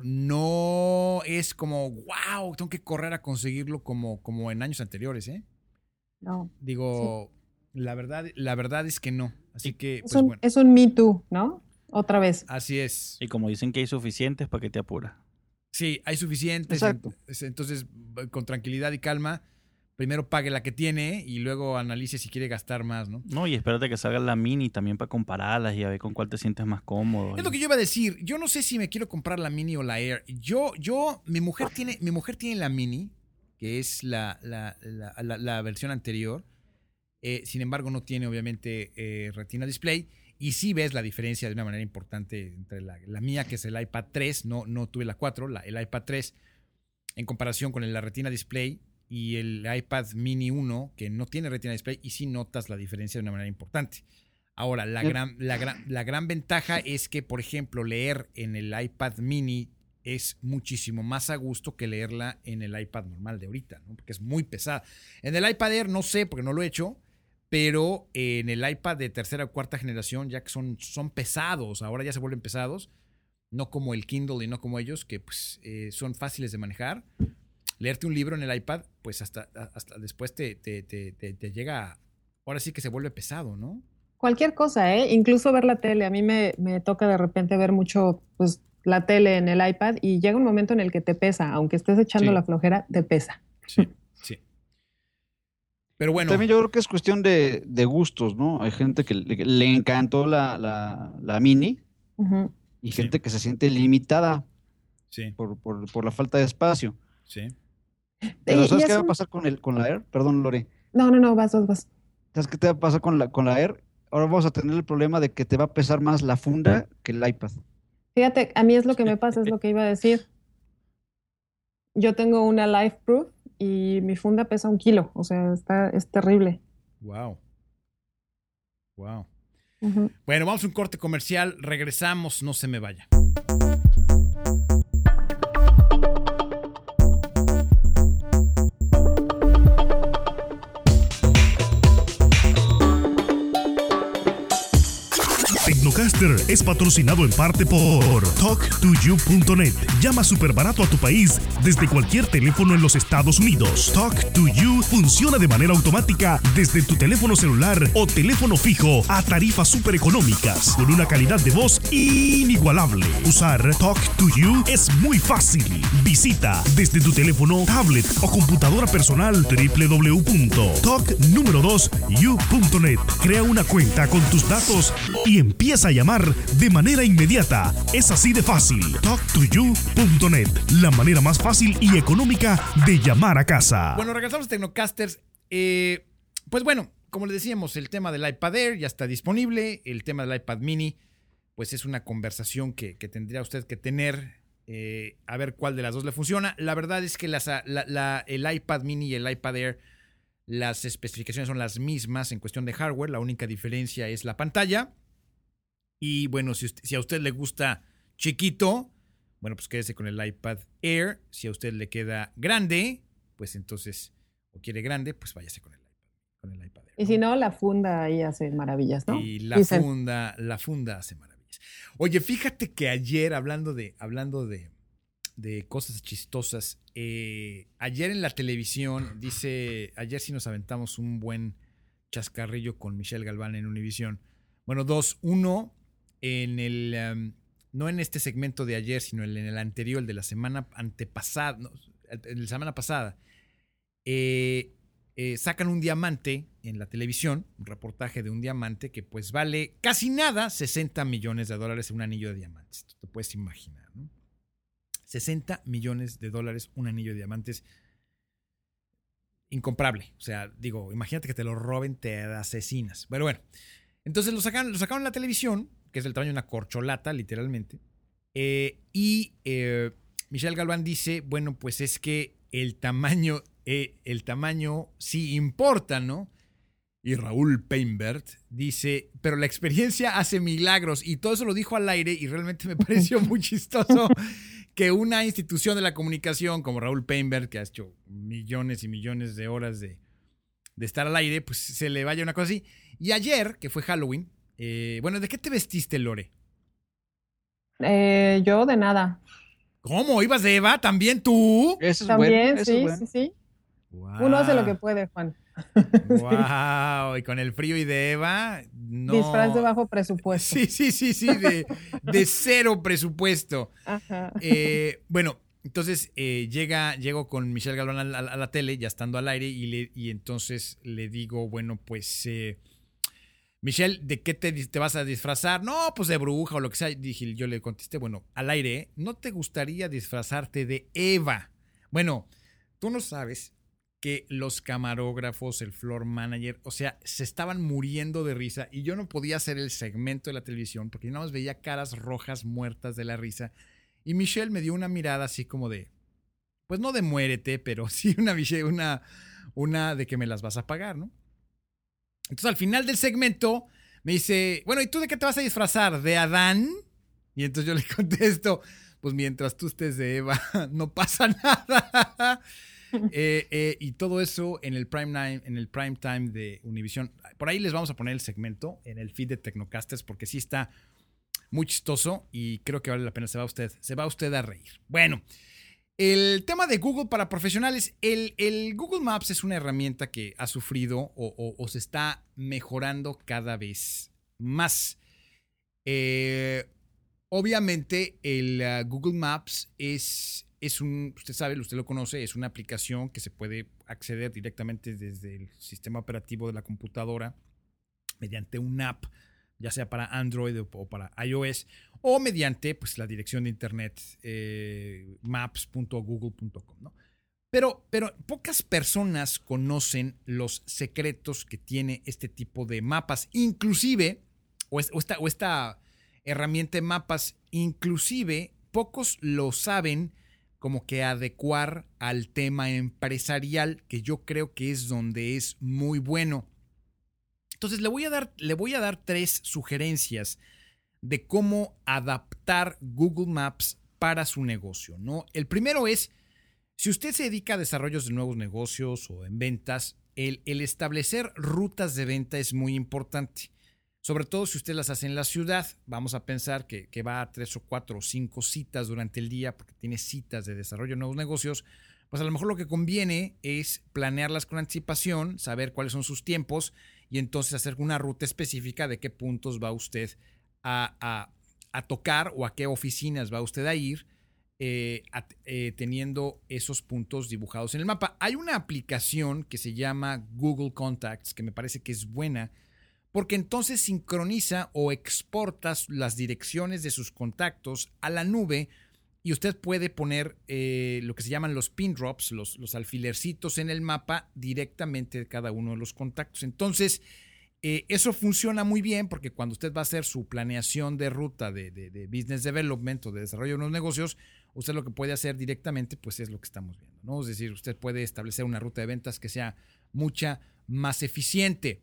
no es como, wow, tengo que correr a conseguirlo como, como en años anteriores, ¿eh? No. Digo, la verdad, la verdad es que no. Así que, Es pues un, bueno, es un Me Too, ¿no? Otra vez. así es. Y como dicen que hay suficientes, ¿para qué te apuras? Sí, hay suficientes. Exacto. en- Entonces, con tranquilidad y calma, primero pague la que tiene y luego analice si quiere gastar más, ¿no? No, y espérate que salga la mini también para compararlas y a ver con cuál te sientes más cómodo. Es lo que yo iba a decir. Yo no sé si me quiero comprar la Mini o la Air. Yo, yo, mi mujer tiene, mi mujer tiene la Mini, que es la, la, la, la- la versión anterior. Eh, sin embargo, no tiene, obviamente, eh, Retina Display. Y sí ves la diferencia de una manera importante entre la, la mía, que es el iPad tres, no, no tuve la cuatro, la, el iPad tres, en comparación con el, la Retina Display, y el iPad Mini uno, que no tiene Retina Display, y sí notas la diferencia de una manera importante. Ahora, la Yep. gran, la, gran, la gran ventaja es que, por ejemplo, leer en el iPad Mini es muchísimo más a gusto que leerla en el iPad normal de ahorita, ¿no? Porque es muy pesada. En el iPad Air no sé, porque no lo he hecho, pero en el iPad de tercera o cuarta generación, ya que son, son pesados, ahora ya se vuelven pesados, no como el Kindle y no como ellos, que pues, eh, son fáciles de manejar. Leerte un libro en el iPad, pues hasta, hasta después te, te, te, te, te llega, ahora sí que se vuelve pesado, ¿no? Cualquier cosa, ¿eh? Incluso ver la tele. A mí me, me toca de repente ver mucho, pues, la tele en el iPad y llega un momento en el que te pesa. Aunque estés echando Sí. la flojera, te pesa. Sí, sí. Pero bueno. También yo creo que es cuestión de, de gustos, ¿no? Hay gente que le, que le encantó la, la, la Mini Ujú. y Sí. gente que se siente limitada Sí, por, por, por la falta de espacio. sí. Pero Y- ¿sabes y qué es va a un- pasar con el, con la Air? Perdón, Lore. No, no, no, vas, vas, vas. ¿Sabes qué te va a pasar con la, con la Air? Ahora vamos a tener el problema de que te va a pesar más la funda que el iPad. Fíjate, a mí es lo que me pasa, es lo que iba a decir. Yo tengo una Life Proof y mi funda pesa un kilo, o sea, está, es terrible. Wow. Wow. Ujú. Bueno, vamos a un corte comercial. Regresamos, no se me vaya. Tecnocaster es patrocinado en parte por talk to you punto net. Llama súper barato a tu país desde cualquier teléfono en los Estados Unidos. Talk to You funciona de manera automática desde tu teléfono celular o teléfono fijo a tarifas súper económicas con una calidad de voz inigualable. Usar Talk to You es muy fácil. Visita desde tu teléfono, tablet o computadora personal doble u doble u doble u punto talk número dos you punto net. Crea una cuenta con tus datos y empieza a llamar de manera inmediata. Es así de fácil. talk to you punto net, la manera más fácil y económica de llamar a casa. Bueno, regresamos a Tecnocasters. Eh, pues bueno, como les decíamos, el tema del iPad Air ya está disponible. El tema del iPad Mini, pues es una conversación que, que tendría usted que tener, eh, a ver cuál de las dos le funciona. La verdad es que las, la, la, el iPad Mini y el iPad Air, las especificaciones son las mismas en cuestión de hardware. La única diferencia es la pantalla. Y bueno, si, usted, si a usted le gusta chiquito, bueno, pues quédese con el iPad Air. Si a usted le queda grande, pues entonces, o quiere grande, pues váyase con el iPad, con el iPad Air. Y si no, la funda ahí hace maravillas, ¿no? Y la Dicen. funda, la funda hace maravillas. Oye, fíjate que ayer, hablando de, hablando de, de cosas chistosas, eh, ayer en la televisión, dice, ayer sí nos aventamos un buen chascarrillo con Michelle Galván en Univision. Bueno, dos, uno, en el, um, no en este segmento de ayer, sino en el anterior, el de la semana antepasada, no, en la semana pasada, eh, eh, sacan un diamante en la televisión, un reportaje de un diamante que pues vale casi nada, sesenta millones de dólares un anillo de diamantes. Tú te puedes imaginar, ¿no? sesenta millones de dólares un anillo de diamantes. Incomparable. O sea, digo, imagínate que te lo roben, te asesinas. Pero bueno, entonces lo sacaron, lo sacaron en la televisión, que es del tamaño de una corcholata, literalmente. Eh, y eh, Michelle Galván dice, bueno, pues es que el tamaño, eh, el tamaño sí importa, ¿no? Y Raúl Peinbert dice, pero la experiencia hace milagros. Y todo eso lo dijo al aire y realmente me pareció muy chistoso que una institución de la comunicación como Raúl Peinbert, que ha hecho millones y millones de horas de, de estar al aire, pues se le vaya una cosa así. Y ayer, que fue Halloween, eh, bueno, ¿de qué te vestiste, Lore? Eh, yo de nada. ¿Cómo? ¿Ibas de Eva? ¿También tú? Eso es También, bueno, eso sí, es bueno. sí, sí. Wow. Uno hace lo que puede, Juan. Wow. Y con el frío y de Eva, no. Disfraz de bajo presupuesto. Sí, sí, sí, sí, de, de cero presupuesto. Ajá. Eh, bueno, entonces eh, llega, llego con Michelle Galván a la, a la tele, ya estando al aire, y, le, y entonces le digo, bueno, pues, eh, Michelle, ¿de qué te, te vas a disfrazar? No, pues de bruja o lo que sea. Dije, yo le contesté, bueno, al aire, ¿no te gustaría disfrazarte de Eva? Bueno, tú no sabes que los camarógrafos, el floor manager, o sea, se estaban muriendo de risa y yo no podía hacer el segmento de la televisión porque yo nada más veía caras rojas muertas de la risa y Michelle me dio una mirada así como de, pues no de muérete, pero sí una, una, una de que me las vas a pagar, ¿no? Entonces al final del segmento me dice, bueno, ¿y tú de qué te vas a disfrazar? ¿De Adán? Y entonces yo le contesto, pues mientras tú estés de Eva, no pasa nada. Eh, eh, y todo eso en el prime time, en el prime time de Univision. Por ahí les vamos a poner el segmento en el feed de Tecnocasters porque sí está muy chistoso y creo que vale la pena. Se va usted, se va usted a reír. Bueno, el tema de Google para profesionales. El, el Google Maps es una herramienta que ha sufrido o, o, o se está mejorando cada vez más. Eh, obviamente el uh, Google Maps es... Es un, usted sabe, usted lo conoce, es una aplicación que se puede acceder directamente desde el sistema operativo de la computadora mediante una app ya sea para Android o, o para iOS, o mediante pues, la dirección de internet eh, maps punto google punto com, ¿no? Pero, pero pocas personas conocen los secretos que tiene este tipo de mapas, inclusive, o, es, o, esta, o esta herramienta de mapas, inclusive pocos lo saben como que adecuar al tema empresarial, que yo creo que es donde es muy bueno. Entonces le voy a dar, le voy a dar tres sugerencias de cómo adaptar Google Maps para su negocio, ¿no? El primero es, si usted se dedica a desarrollos de nuevos negocios o en ventas, el, el establecer rutas de venta es muy importante. Sobre todo si usted las hace en la ciudad. Vamos a pensar que, que va a tres o cuatro o cinco citas durante el día porque tiene citas de desarrollo de nuevos negocios. Pues a lo mejor lo que conviene es planearlas con anticipación, saber cuáles son sus tiempos y entonces hacer una ruta específica de qué puntos va usted a, a, a tocar o a qué oficinas va usted a ir. Eh, at, eh, teniendo esos puntos dibujados en el mapa. Hay una aplicación que se llama Google Contacts que me parece que es buena porque entonces sincroniza o exporta las direcciones de sus contactos a la nube y usted puede poner eh, lo que se llaman los pin drops, los, los alfilercitos en el mapa directamente de cada uno de los contactos. Entonces Eh, eso funciona muy bien porque cuando usted va a hacer su planeación de ruta de, de, de business development o de desarrollo de unos negocios, usted lo que puede hacer directamente pues es lo que estamos viendo, ¿no? Es decir, usted puede establecer una ruta de ventas que sea mucha más eficiente.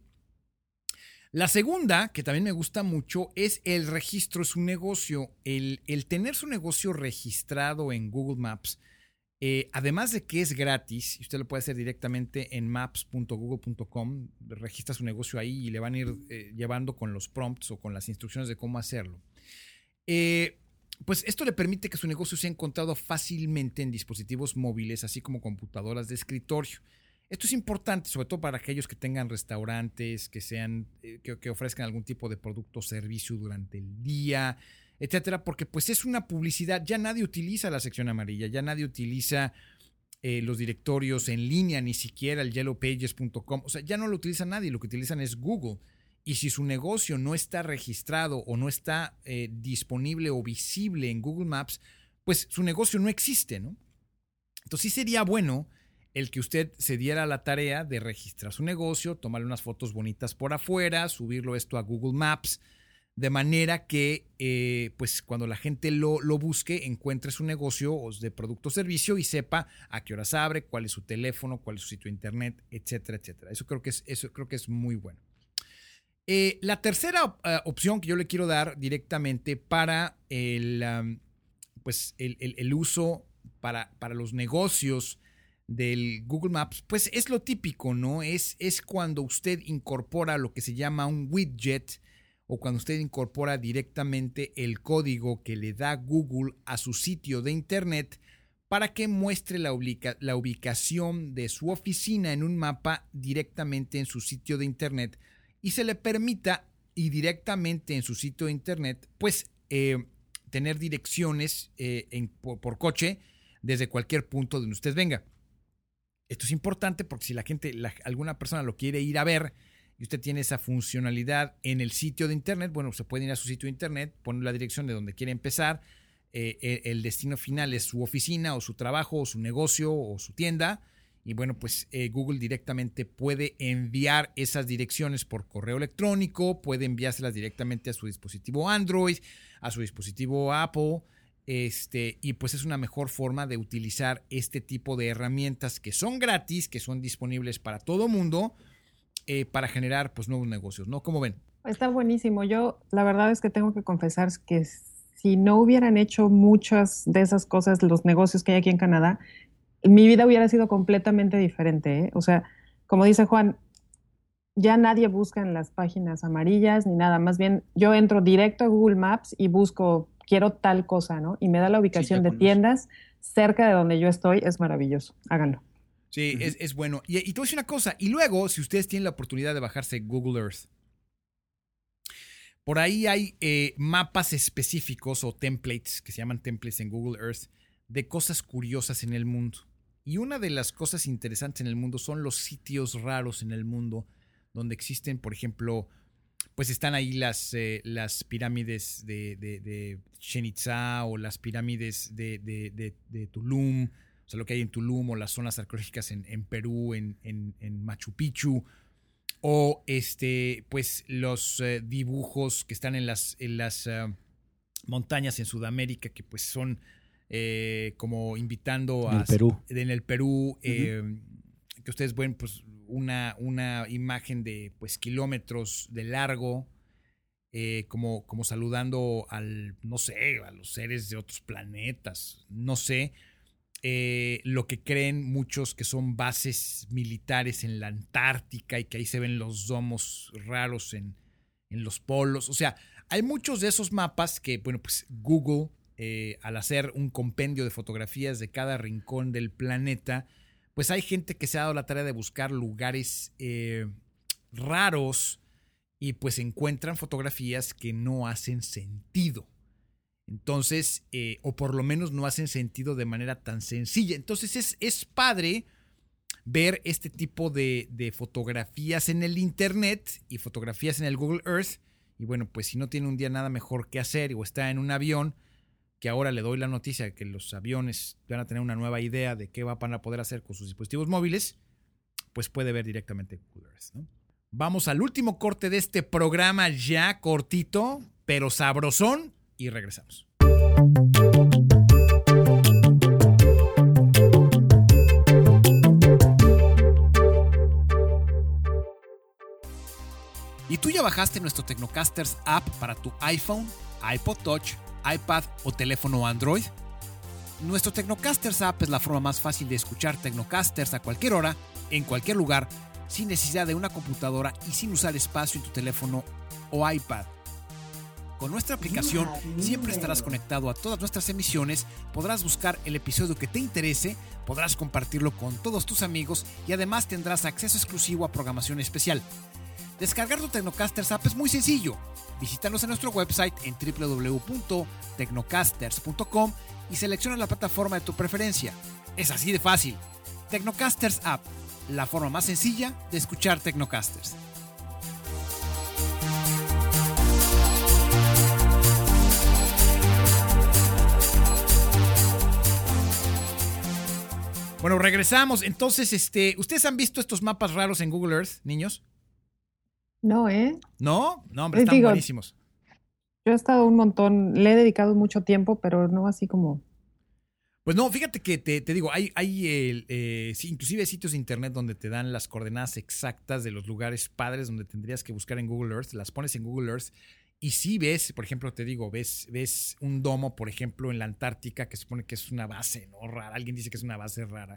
La segunda, que también me gusta mucho, es el registro de su negocio. El, el tener su negocio registrado en Google Maps, Eh, además de que es gratis, y usted lo puede hacer directamente en maps punto google punto com, registra su negocio ahí y le van a ir eh, llevando con los prompts o con las instrucciones de cómo hacerlo. Eh, pues esto le permite que su negocio sea encontrado fácilmente en dispositivos móviles, así como computadoras de escritorio. Esto es importante, sobre todo para aquellos que tengan restaurantes, que, sean, eh, que, que ofrezcan algún tipo de producto o servicio durante el día, etcétera, porque pues es una publicidad. Ya nadie utiliza la sección amarilla, ya nadie utiliza eh, los directorios en línea, ni siquiera el yellow pages punto com, o sea, ya no lo utiliza nadie, lo que utilizan es Google. Y si su negocio no está registrado o no está eh, disponible o visible en Google Maps, pues su negocio no existe, ¿no? Entonces sí sería bueno el que usted se diera la tarea de registrar su negocio, tomarle unas fotos bonitas por afuera, subirlo esto a Google Maps, de manera que eh, pues cuando la gente lo, lo busque, encuentre su negocio de producto o servicio y sepa a qué horas abre, cuál es su teléfono, cuál es su sitio de internet, etcétera, etcétera. Eso creo que es, eso creo que es muy bueno. Eh, la tercera uh, opción que yo le quiero dar directamente para el, um, pues el, el, el uso para, para los negocios del Google Maps, pues es lo típico, ¿no? Es, es cuando usted incorpora lo que se llama un widget, o cuando usted incorpora directamente el código que le da Google a su sitio de internet para que muestre la, ubica- la ubicación de su oficina en un mapa directamente en su sitio de internet y se le permita y directamente en su sitio de internet pues eh, tener direcciones eh, en, por, por coche desde cualquier punto donde usted venga. Esto es importante porque si la gente, la, alguna persona lo quiere ir a ver y usted tiene esa funcionalidad en el sitio de internet, bueno, se puede ir a su sitio de internet, poner la dirección de donde quiere empezar, eh, el destino final es su oficina o su trabajo o su negocio o su tienda y bueno, pues eh, Google directamente puede enviar esas direcciones por correo electrónico, puede enviárselas directamente a su dispositivo Android, a su dispositivo Apple, este, y pues es una mejor forma de utilizar este tipo de herramientas que son gratis, que son disponibles para todo mundo, Eh, para generar pues nuevos negocios, ¿no? ¿Cómo ven? Está buenísimo. Yo la verdad es que tengo que confesar que si no hubieran hecho muchas de esas cosas, los negocios que hay aquí en Canadá, mi vida hubiera sido completamente diferente, ¿eh? O sea, como dice Juan, ya nadie busca en las páginas amarillas ni nada. Más bien, yo entro directo a Google Maps y busco, quiero tal cosa, ¿no? Y me da la ubicación sí, de tiendas cerca de donde yo estoy. Es maravilloso. Háganlo. Sí, uh-huh. es, es bueno. Y, y te voy a decir una cosa. Y luego, si ustedes tienen la oportunidad de bajarse Google Earth, por ahí hay eh, mapas específicos o templates, que se llaman templates en Google Earth, de cosas curiosas en el mundo. Y una de las cosas interesantes en el mundo son los sitios raros en el mundo, donde existen, por ejemplo, pues están ahí las, eh, las pirámides de, de, de Chichén Itzá o las pirámides de, de, de, de Tulum, o sea, lo que hay en Tulum o las zonas arqueológicas en, en Perú, en, en, en Machu Picchu, o este, pues los eh, dibujos que están en las, en las uh, montañas en Sudamérica, que pues son eh, como invitando a... En el Perú. En el Perú, eh, Uh-huh. que ustedes ven pues una, una imagen de pues kilómetros de largo, eh, como, como saludando al, no sé, a los seres de otros planetas, no sé, eh, lo que creen muchos que son bases militares en la Antártica y que ahí se ven los domos raros en, en los polos. O sea, hay muchos de esos mapas que, bueno, pues Google, eh, al hacer un compendio de fotografías de cada rincón del planeta, pues hay gente que se ha dado la tarea de buscar lugares eh, raros y pues encuentran fotografías que no hacen sentido. Entonces, eh, o por lo menos no hacen sentido de manera tan sencilla. Entonces es, es padre ver este tipo de, de fotografías en el internet y fotografías en el Google Earth. Y bueno, pues si no tiene un día nada mejor que hacer o está en un avión, que ahora le doy la noticia de que los aviones van a tener una nueva idea de qué van a poder hacer con sus dispositivos móviles, pues puede ver directamente Google Earth, ¿no? Vamos al último corte de este programa, ya cortito, pero sabrosón, y regresamos. ¿Y tú ya bajaste nuestro Tecnocasters app para tu iPhone, iPod Touch, iPad o teléfono Android? Nuestro Tecnocasters app es la forma más fácil de escuchar Tecnocasters a cualquier hora, en cualquier lugar, sin necesidad de una computadora y sin usar espacio en tu teléfono o iPad. Con nuestra aplicación siempre estarás conectado a todas nuestras emisiones, podrás buscar el episodio que te interese, podrás compartirlo con todos tus amigos y además tendrás acceso exclusivo a programación especial. Descargar tu Tecnocasters app es muy sencillo. Visítanos en nuestro website en doble u doble u doble u punto tecnocasters punto com y selecciona la plataforma de tu preferencia. Es así de fácil. Tecnocasters App, la forma más sencilla de escuchar Tecnocasters. Bueno, regresamos. Entonces, este, ¿ustedes han visto estos mapas raros en Google Earth, niños? No, ¿eh? ¿No? No, hombre, están Digo, buenísimos. Yo he estado un montón, le he dedicado mucho tiempo, pero no así como... Pues no, fíjate que te, te digo, hay, hay eh, eh, sí, inclusive sitios de internet donde te dan las coordenadas exactas de los lugares padres donde tendrías que buscar en Google Earth, las pones en Google Earth y sí ves, por ejemplo, te digo, ves, ves un domo, por ejemplo, en la Antártica que se supone que es una base, ¿no? Rara. Alguien dice que es una base rara.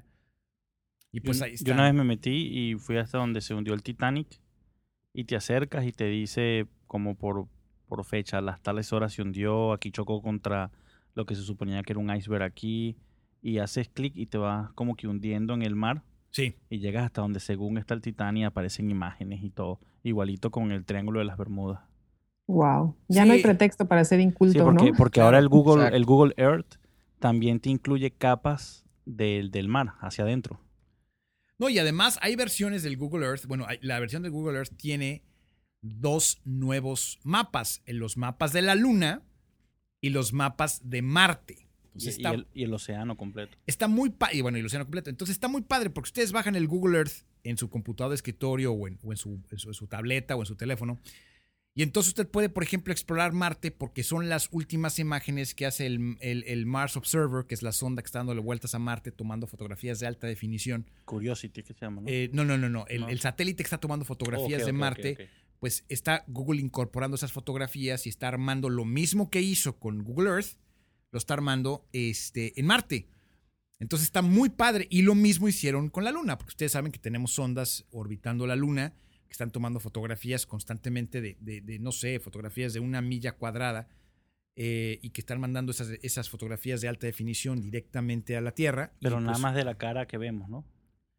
Y pues yo, ahí está. Yo una vez me metí y fui hasta donde se hundió el Titanic y te acercas y te dice como por, por fecha, a las tales horas se hundió, aquí chocó contra lo que se suponía que era un iceberg aquí, y haces clic y te vas como que hundiendo en el mar. Sí. Y llegas hasta donde según está el Titanic y aparecen imágenes y todo, igualito con el Triángulo de las Bermudas. Wow, ya Sí. no hay pretexto para ser inculto, Sí, porque, ¿no? porque Claro, ahora el Google, exacto. el Google Earth también te incluye capas del, del mar hacia adentro. No, y además hay versiones del Google Earth. Bueno, hay- la versión del Google Earth tiene dos nuevos mapas: en los mapas de la Luna y los mapas de Marte. Y, Entonces y está, el, y el océano completo. está muy padre. Y bueno, y el océano completo. Entonces está muy padre porque ustedes bajan el Google Earth en su computador de escritorio o en, o en su, en su- en su tableta o en su teléfono. Y entonces usted puede, por ejemplo, explorar Marte porque son las últimas imágenes que hace el, el- el Mars Observer, que es la sonda que está dándole vueltas a Marte, tomando fotografías de alta definición. Curiosity, ¿qué se llama? ¿no? Eh, no, no, no, no. El, No. el satélite que está tomando fotografías Ok, de ok, ok, Marte, ok. pues está Google incorporando esas fotografías y está armando lo mismo que hizo con Google Earth, lo está armando este, en Marte. Entonces está muy padre. Y lo mismo hicieron con la Luna, porque ustedes saben que tenemos sondas orbitando la Luna que están tomando fotografías constantemente de, de, de no sé, fotografías de una milla cuadrada eh, y que están mandando esas, esas fotografías de alta definición directamente a la Tierra. Y, Pero nada pues, más de la cara que vemos, ¿no?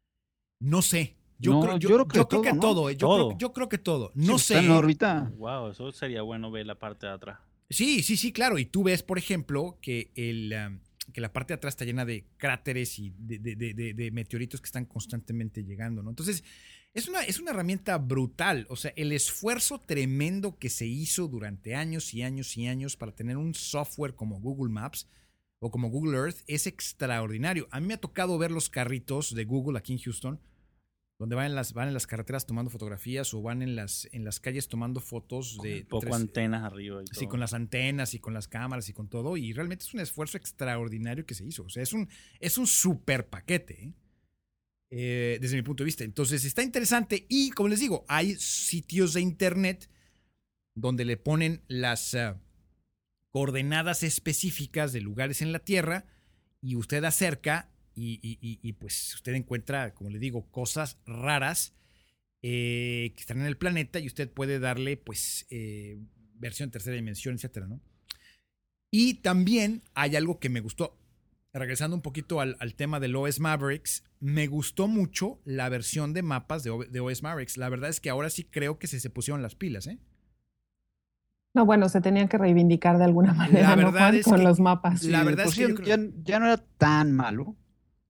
no sé. Yo, No, creo, yo, yo creo que yo creo que todo, todo. ¿no? eh. Yo, Todo. Creo, yo creo que todo. Sí, No pues sé. está en órbita. Wow, eso sería bueno ver la parte de atrás. Sí, sí, sí, claro. Y tú ves, por ejemplo, que el, um, que la parte de atrás está llena de cráteres y de, de, de, de, de meteoritos que están constantemente llegando, ¿no? Entonces, es una, es una herramienta brutal. O sea, el esfuerzo tremendo que se hizo durante años y años y años para tener un software como Google Maps o como Google Earth es extraordinario. A mí me ha tocado ver los carritos de Google aquí en Houston, donde van en las, van en las carreteras tomando fotografías o van en las, en las calles tomando fotos de... Un poco tres, antenas arriba y todo. Sí, con las antenas y con las cámaras y con todo. Y realmente es un esfuerzo extraordinario que se hizo. O sea, es un, es un super paquete, ¿eh? Eh, desde mi punto de vista. Entonces, está interesante. Y, como les digo, hay sitios de internet donde le ponen las uh, coordenadas específicas de lugares en la Tierra y usted acerca... Y, y, y, y pues usted encuentra, como le digo, cosas raras eh, que están en el planeta y usted puede darle, pues, eh, versión tercera dimensión, etcétera, ¿no? Y también hay algo que me gustó, regresando un poquito al, al tema del O S Mavericks, me gustó mucho la versión de mapas de, o, de O S Mavericks. La verdad es que ahora sí creo que se, se pusieron las pilas, ¿eh? No, bueno, se tenían que reivindicar de alguna manera, La verdad ¿no, Juan? es Con que- los mapas. La Sí, verdad de es por que sí yo creo- ya, ya no era tan malo.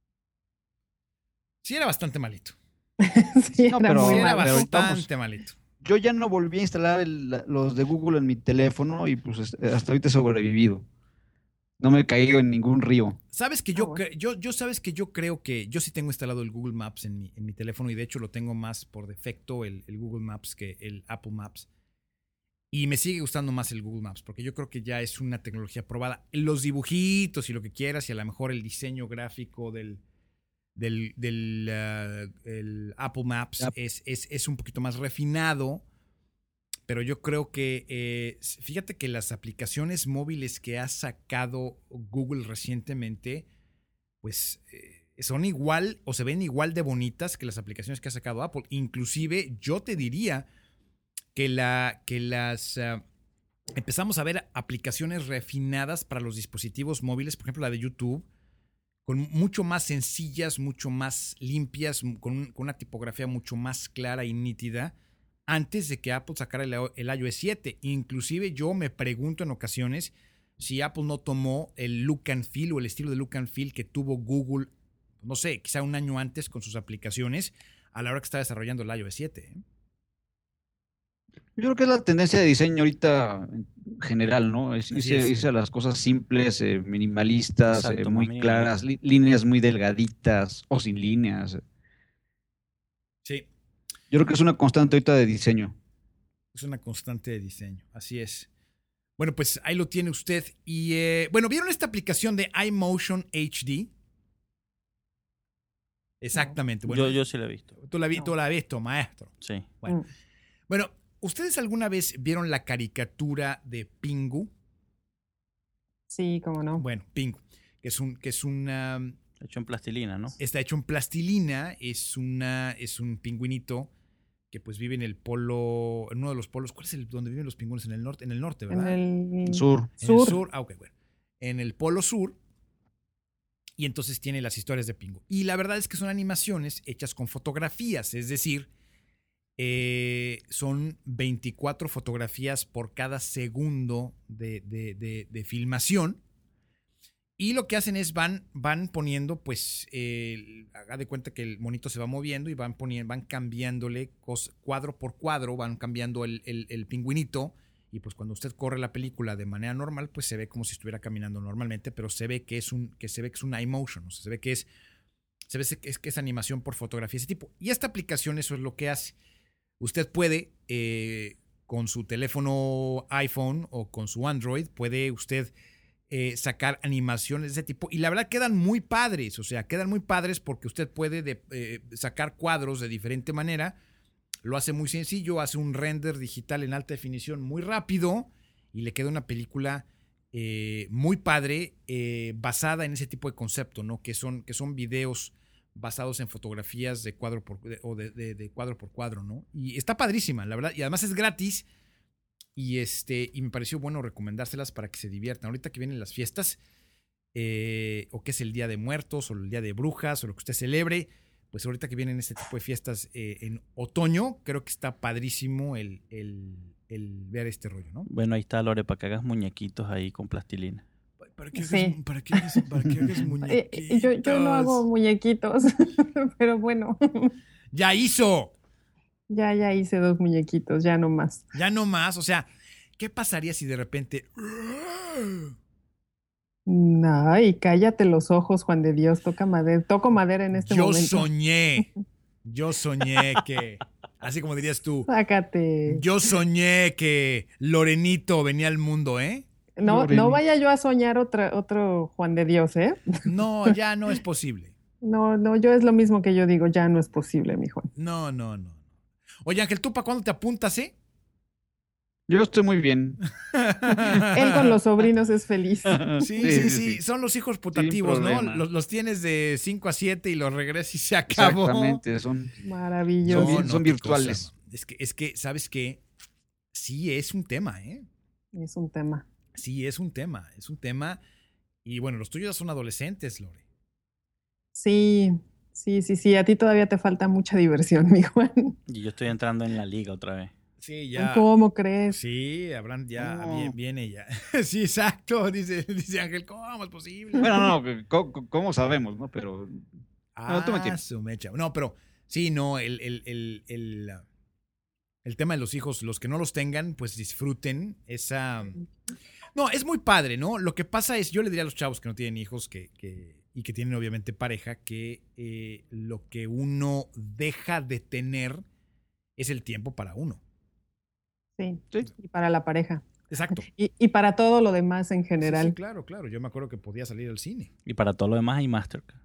Sí era bastante malito. Sí, No, era pero- Sí muy era pero malo. bastante vamos. malito. Yo ya no volví a instalar el- la- los de Google en mi teléfono y pues es- hasta ahorita he sobrevivido. No me he caído en ningún río. Sabes que Ah, yo, bueno. cre- yo, yo sabes que yo creo que yo sí tengo instalado el Google Maps en mi, en mi teléfono y de hecho lo tengo más por defecto el, el Google Maps que el Apple Maps. Y me sigue gustando más el Google Maps porque yo creo que ya es una tecnología probada. Los dibujitos y lo que quieras y a lo mejor el diseño gráfico del, del, del uh, el Apple Maps Yep. es, es, es un poquito más refinado. Pero yo creo que, eh, fíjate que las aplicaciones móviles que ha sacado Google recientemente, pues eh, son igual o se ven igual de bonitas que las aplicaciones que ha sacado Apple. Inclusive yo te diría que, la, que las... Uh, empezamos a ver aplicaciones refinadas para los dispositivos móviles, por ejemplo la de YouTube, con mucho más sencillas, mucho más limpias, con, un, con una tipografía mucho más clara y nítida, antes de que Apple sacara el, el iOS siete. Inclusive yo me pregunto en ocasiones si Apple no tomó el look and feel o el estilo de look and feel que tuvo Google, no sé, quizá un año antes con sus aplicaciones a la hora que estaba desarrollando el iOS siete. ¿eh? Yo creo que es la tendencia de diseño ahorita en general, ¿no? Es Así irse, es. irse a las cosas simples, eh, minimalistas, eh, Exacto, muy más claras, li- líneas muy delgaditas o sin líneas. Sí, Yo creo que es una constante ahorita de diseño. es una constante de diseño, así es. Bueno, pues ahí lo tiene usted. Y eh, bueno, ¿vieron esta aplicación de iMotion H D? Exactamente. Bueno, yo, yo sí lo he visto. tú la, vi, No. tú la has visto, maestro. Sí. Bueno, Mm. bueno, ¿ustedes alguna vez vieron la caricatura de Pingu? Sí, cómo no. Bueno, Pingu, que es un, que es una, Hecho en plastilina, ¿no? está hecho en plastilina, es una, es un pingüinito que pues vive en el polo, en uno de los polos. ¿Cuál es el donde viven los pingüinos? En el norte, en el norte, En ¿verdad? el Sur. En el sur. sur, ah, ok, bueno. En el polo sur. Y entonces tiene las historias de Pingu. Y la verdad es que son animaciones hechas con fotografías, es decir, eh, son veinticuatro fotografías por cada segundo de, de, de, de filmación. Y lo que hacen es van, van poniendo, pues, eh, haga de cuenta que el monito se va moviendo y van poniendo, van cambiándole cos, cuadro por cuadro, van cambiando el, el, el pingüinito. Y pues cuando usted corre la película de manera normal, pues se ve como si estuviera caminando normalmente, pero se ve que es un, que se ve que es una iMotion, o sea, se ve que es, se ve que es, que es animación por fotografía, ese tipo. Y esta aplicación eso es lo que hace. Usted puede, eh, con su teléfono iPhone o con su Android, puede usted eh, sacar animaciones de ese tipo. Y la verdad quedan muy padres, o sea, quedan muy padres porque usted puede de, eh, sacar cuadros de diferente manera. Lo hace muy sencillo, hace un render digital en alta definición muy rápido y le queda una película eh, muy padre eh, basada en ese tipo de concepto, ¿no? Que son, que son videos basados en fotografías de cuadro por, de, o de, de, de cuadro por cuadro, ¿no? Y está padrísima, la verdad. Y además es gratis y, este, y me pareció bueno recomendárselas para que se diviertan. Ahorita que vienen las fiestas, eh, o que es el Día de Muertos o el Día de Brujas o lo que usted celebre, pues ahorita que vienen este tipo de fiestas eh, en otoño, creo que está padrísimo el, el, el ver este rollo, ¿no? Bueno, ahí está, Lore, para que hagas muñequitos ahí con plastilina. ¿Para qué hagas, Sí. ¿para qué hagas, para qué hagas Eh, muñequitos? eh, Yo, yo no hago muñequitos, pero bueno, ¡Ya hizo! ya, ya hice dos muñequitos, ya no más. Ya no más. O sea, ¿qué pasaría si de repente... Ay, cállate los ojos, Juan de Dios, toca madera, toco madera en este Yo momento. soñé, yo soñé que, así como dirías tú, Sácate. yo soñé que Lorenito venía al mundo, ¿eh? No, Loreni. no vaya yo a soñar otra, otro Juan de Dios, ¿eh? No, ya no es posible. No, no, yo es lo mismo que yo digo, ya no es posible, mi Juan. No, no, no. Oye, Ángel, ¿tú para cuándo te apuntas, eh? Yo estoy muy bien. Él con los sobrinos es feliz. Sí, sí, sí, son los hijos putativos, ¿no? problema. Los, los tienes de cinco a siete y los regresas y se acabó. Exactamente, son, Maravilloso. Son- son qué virtuales. cosa. Es que, es que, ¿sabes qué? Sí, es un tema, ¿eh? Es un tema. Sí, es un tema, es un tema. Y bueno, los tuyos ya son adolescentes, Lore. Sí, sí, sí, sí. A ti todavía te falta mucha diversión, mi Juan. Y yo estoy entrando en la liga otra vez. Sí, ya. ¿Cómo crees? Sí, habrán ya, No. bien- viene ya. Sí, exacto, dice, dice Ángel, ¿cómo es posible? bueno, no, no, co- co- ¿cómo sabemos, no? Pero Ah, toma tiempo. su mecha. No, pero sí, no, el, el, el, el, uh, el tema de los hijos, los que no los tengan, pues disfruten esa... No, es muy padre, ¿no? Lo que pasa es, yo le diría a los chavos que no tienen hijos que, que, y que tienen obviamente pareja, que eh, lo que uno deja de tener es el tiempo para uno. Sí, Sí. y para la pareja. Exacto. Y, y para todo lo demás en Sí, general. sí, claro, claro. Yo me acuerdo que podía salir al cine. Y para todo lo demás hay Mastercard.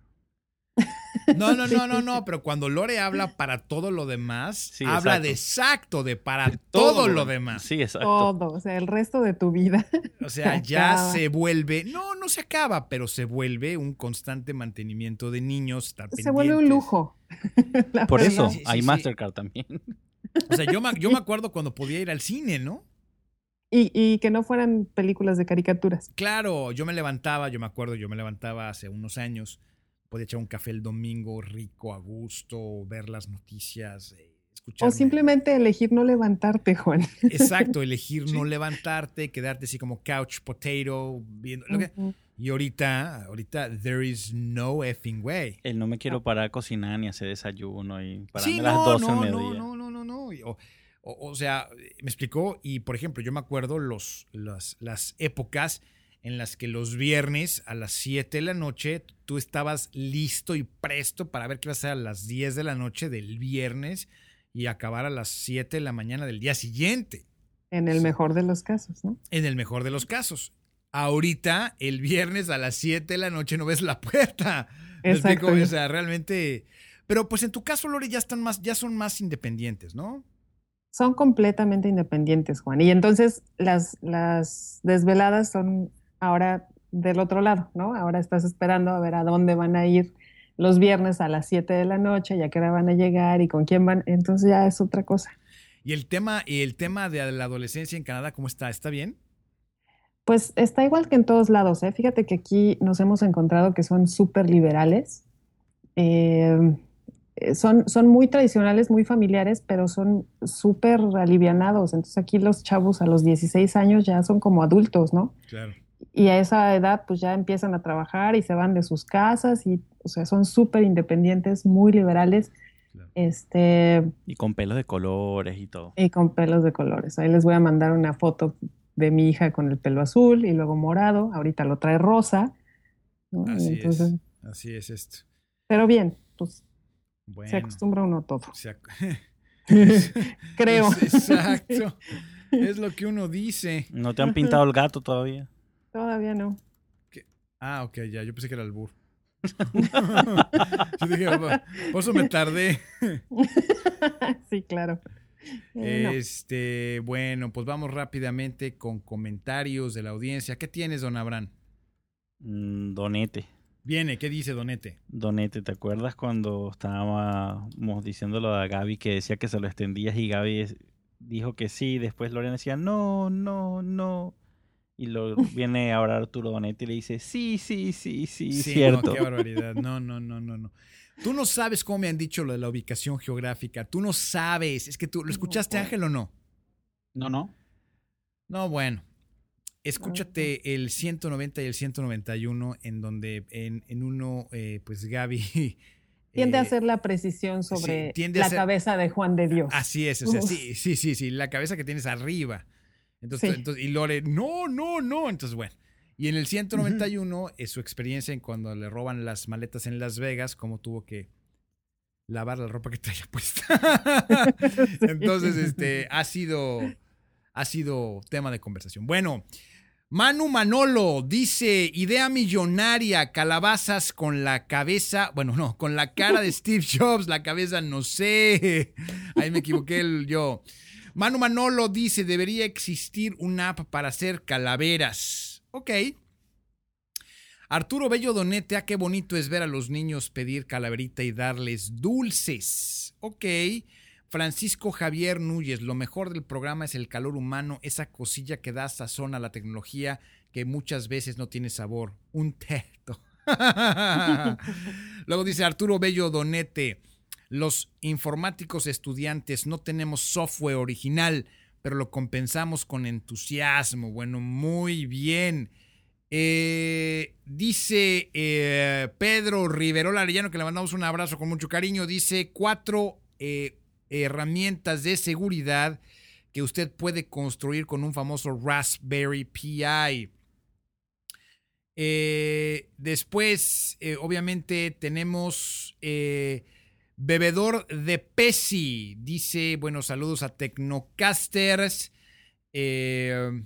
No, no, no, no, no, pero cuando Lore habla para todo lo demás, Sí, habla exacto. de exacto, de para De todo, todo lo lo demás. Sí, exacto. Todo, o sea, el resto de tu vida. O sea, ya acaba. se vuelve, no, no se acaba, pero se vuelve un constante mantenimiento de niños, estar Se vuelve un pendientes. lujo. La Por verdad. eso Sí, sí, hay sí. Mastercard también. O sea, yo me, yo me acuerdo cuando podía ir al cine, ¿no? Y, y que no fueran películas de caricaturas. Claro, yo me levantaba, yo me acuerdo, yo me levantaba hace unos años, podía echar un café el domingo rico, a gusto, ver las noticias, eh, escuchar. O simplemente elegir no levantarte, Juan. Exacto, elegir Sí. no levantarte, quedarte así como couch potato, viendo. Lo que, Ujú. y ahorita, ahorita, there is no effing way. El no me quiero parar a cocinar ni hacer desayuno y pararme Sí, a las no, doce no, al no, mediodía. no, no, no, no. Y- O, o- o sea, me explicó, y por ejemplo, yo me acuerdo los, las, las épocas en las que los viernes a las siete de la noche tú estabas listo y presto para ver qué iba a ser a las diez de la noche del viernes y acabar a las siete de la mañana del día siguiente, En el Sí. mejor de los casos, ¿no? en el mejor de los casos. Ahorita, el viernes a las siete de la noche no ves la puerta. ¿Me Exacto. explico? O sea, realmente... Pero pues en tu caso, Lore, ya están más, ya son más independientes, ¿no? Son completamente independientes, Juan. Y entonces las, las desveladas son ahora del otro lado, ¿no? Ahora estás esperando a ver a dónde van a ir los viernes a las siete de la noche, ya que hora van a llegar y con quién van. Entonces ya es otra cosa. Y el tema, y el tema de la adolescencia en Canadá, ¿cómo está? ¿Está bien? Pues está igual que en todos lados, ¿eh? Fíjate que aquí nos hemos encontrado que son súper liberales. Eh, eh, son, son muy tradicionales, muy familiares, pero son súper alivianados. Entonces aquí los chavos a los dieciséis años ya son como adultos, ¿no? Claro. Y a esa edad pues ya empiezan a trabajar y se van de sus casas y, o sea, son súper independientes, muy liberales, Claro. este, Y con pelos de colores y todo. y con pelos de colores. Ahí les voy a mandar una foto de mi hija con el pelo azul y luego morado. Ahorita lo trae rosa, ¿no? Así Entonces, es. Así es esto. pero bien, pues Bueno. se acostumbra uno a todo. se ac- Creo. Es- exacto. Es lo que uno dice. ¿No te han pintado el gato todavía? Todavía no. Ah, ok, ya. Yo pensé que era albur. Yo dije, por por eso me tardé. Sí, claro. Eh, no. Este, bueno, pues vamos rápidamente con comentarios de la audiencia. ¿Qué tienes, don Abraham? Mm, Donete. Viene, ¿qué dice Donete? Donete, ¿te acuerdas cuando estábamos diciéndolo a Gaby que decía que se lo extendías y Gaby es- dijo que sí, después Lorena decía no, no, no. Y lo viene ahora Arturo Donete y le dice sí, sí, sí, sí, Sí, cierto. no, qué barbaridad. No, no, no, no, no. Tú no sabes cómo me han dicho lo de la ubicación geográfica. Tú no sabes. Es que tú, ¿lo escuchaste, Ángel, o no? No, no. No, bueno. Escúchate el ciento noventa y el ciento noventa y uno, en donde en, en uno, eh, pues Gaby... Tiende eh, a hacer la precisión sobre sí, la ser, cabeza de Juan de Dios. Así es, o sea, sí, sí, sí, sí, la cabeza que tienes arriba. Entonces, sí. entonces y Lore, no, no, no. Entonces, bueno. Y en el ciento noventa y uno uh-huh. es su experiencia en cuando le roban las maletas en Las Vegas, cómo tuvo que lavar la ropa que traía puesta. Sí. Entonces, este, ha sido, ha sido tema de conversación. Bueno, Manu Manolo dice, idea millonaria, calabazas con la cabeza, bueno, no, con la cara de Steve Jobs, la cabeza no sé. Ahí me equivoqué el, yo. Manu Manolo dice, debería existir una app para hacer calaveras. Ok. Arturo Bello Donete, ah, qué bonito es ver a los niños pedir calaverita y darles dulces. Ok. Francisco Javier Núñez, lo mejor del programa es el calor humano, esa cosilla que da sazón a la tecnología que muchas veces no tiene sabor. Un teto. Luego dice Arturo Bello Donete, los informáticos estudiantes no tenemos software original, pero lo compensamos con entusiasmo. Bueno, muy bien. Eh, dice eh, Pedro Riverola Arellano, que le mandamos un abrazo con mucho cariño, dice cuatro... Eh, herramientas de seguridad que usted puede construir con un famoso Raspberry Pi. Eh, después, eh, obviamente, tenemos eh, Bebedor de Pepsi. Dice, bueno, saludos a Tecnocasters. Eh,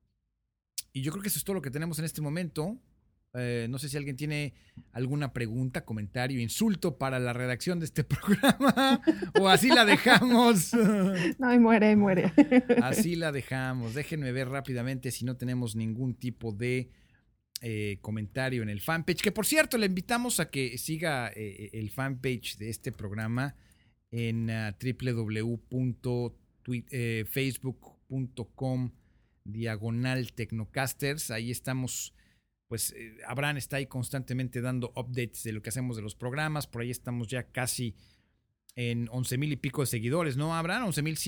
y yo creo que eso es todo lo que tenemos en este momento. Eh, no sé si alguien tiene alguna pregunta, comentario, insulto para la redacción de este programa o así la dejamos. No, y muere, y muere. Así la dejamos. Déjenme ver rápidamente si no tenemos ningún tipo de eh, comentario en el fanpage, que por cierto le invitamos a que siga eh, el fanpage de este programa en uh, doble u doble u doble u punto facebook punto com diagonal Tecnocasters. Ahí estamos. Pues eh, Abraham está ahí constantemente dando updates de lo que hacemos de los programas. Por ahí estamos ya casi en once mil y pico de seguidores, ¿no, Abraham? once mil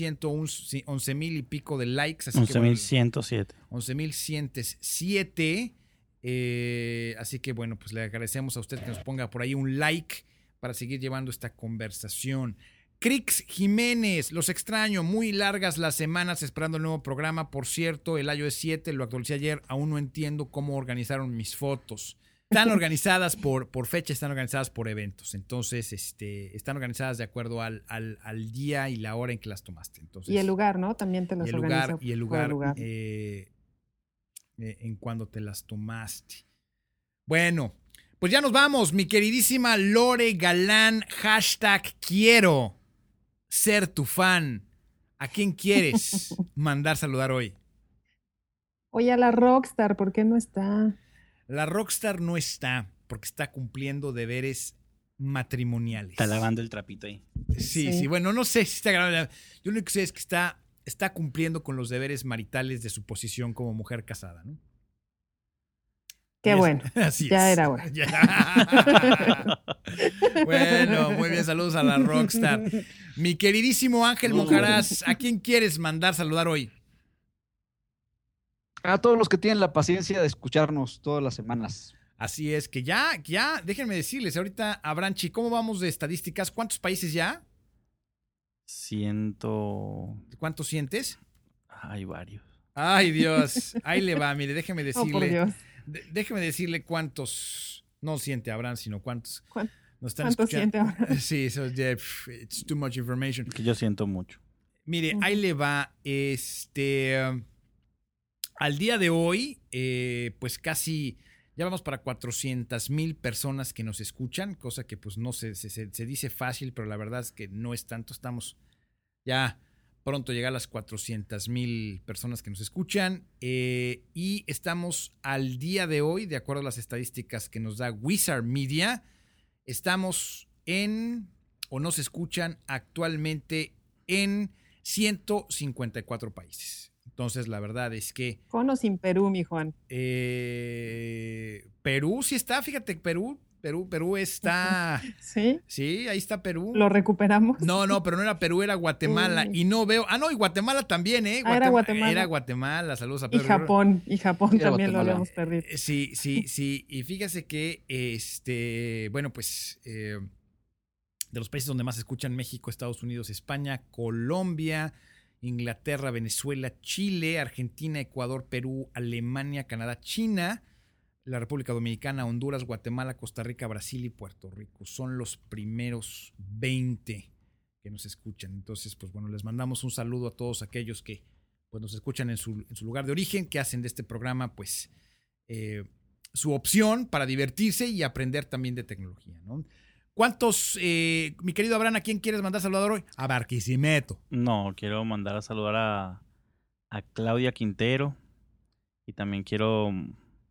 y pico de likes. once mil ciento siete. once mil ciento siete. Eh, así que bueno, pues le agradecemos a usted que nos ponga por ahí un like para seguir llevando esta conversación. Crix Jiménez, los extraño, muy largas las semanas esperando el nuevo programa. Por cierto, el iOS siete lo actualicé ayer, aún no entiendo cómo organizaron mis fotos. Están organizadas por, por fecha, están organizadas por eventos. Entonces, este, están organizadas de acuerdo al, al, al día y la hora en que las tomaste. Entonces, y el lugar, ¿no? También te las y el organiza lugar, y el lugar, el lugar. Eh, eh, en cuando te las tomaste. Bueno, pues ya nos vamos, mi queridísima Lore Galán, hashtag quiero ser tu fan. ¿A quién quieres mandar saludar hoy? Oye, a la Rockstar, ¿por qué no está? La Rockstar no está porque está cumpliendo deberes matrimoniales. Está lavando el trapito ahí. Sí, sí, sí. Bueno, no sé si está grabando. Yo lo único que sé es que está, está cumpliendo con los deberes maritales de su posición como mujer casada, ¿no? Qué es, bueno. Así ya es. era hora. Ya. Bueno, muy bien. Saludos a la Rockstar. Mi queridísimo Ángel Monjaraz, ¿a quién quieres mandar saludar hoy? A todos los que tienen la paciencia de escucharnos todas las semanas. Así es, que ya, ya, déjenme decirles, ahorita, Abranchi, ¿cómo vamos de estadísticas? ¿Cuántos países ya? Ciento... ¿Cuántos sientes? Hay varios. Ay, Dios. Ahí le va, mire, déjeme decirle. Oh, por Dios. De, déjeme decirle cuántos, no siente Abraham, sino cuántos ¿Cuánto, nos están ¿cuánto siente Abraham? Sí, eso yeah, it's too much information. Que yo siento mucho. Mire, uh-huh. Ahí le va, este, um, al día de hoy, eh, pues casi, ya vamos para cuatrocientas mil personas que nos escuchan, cosa que pues no se, se, se dice fácil, pero la verdad es que no es tanto, estamos ya pronto llegar a las cuatrocientas mil personas que nos escuchan eh, y estamos al día de hoy, de acuerdo a las estadísticas que nos da Wizard Media, estamos en, o nos escuchan actualmente en ciento cincuenta y cuatro países. Entonces, la verdad es que... Con o sin Perú, mi Juan. Eh, Perú sí está, fíjate, Perú Perú, Perú está... ¿Sí? Sí, ahí está Perú. ¿Lo recuperamos? No, no, pero no era Perú, era Guatemala. Y no veo... Ah, no, y Guatemala también, ¿eh? Ah, era Guatemala. Era Guatemala, saludos a Y Pedro. Japón, y Japón Era también lo Guatemala. habíamos perdido. Eh, Sí, sí, sí. Y fíjese que, este, bueno, pues, eh, de los países donde más se escuchan, México, Estados Unidos, España, Colombia, Inglaterra, Venezuela, Chile, Argentina, Ecuador, Perú, Alemania, Canadá, China, la República Dominicana, Honduras, Guatemala, Costa Rica, Brasil y Puerto Rico. Son los primeros veinte que nos escuchan. Entonces, pues bueno, les mandamos un saludo a todos aquellos que pues, nos escuchan en su, en su lugar de origen, que hacen de este programa, pues, eh, su opción para divertirse y aprender también de tecnología, ¿no? ¿Cuántos, eh, mi querido Abraham, a quién quieres mandar a saludar hoy? A Barquisimeto. No, quiero mandar a saludar a, a Claudia Quintero y también quiero, o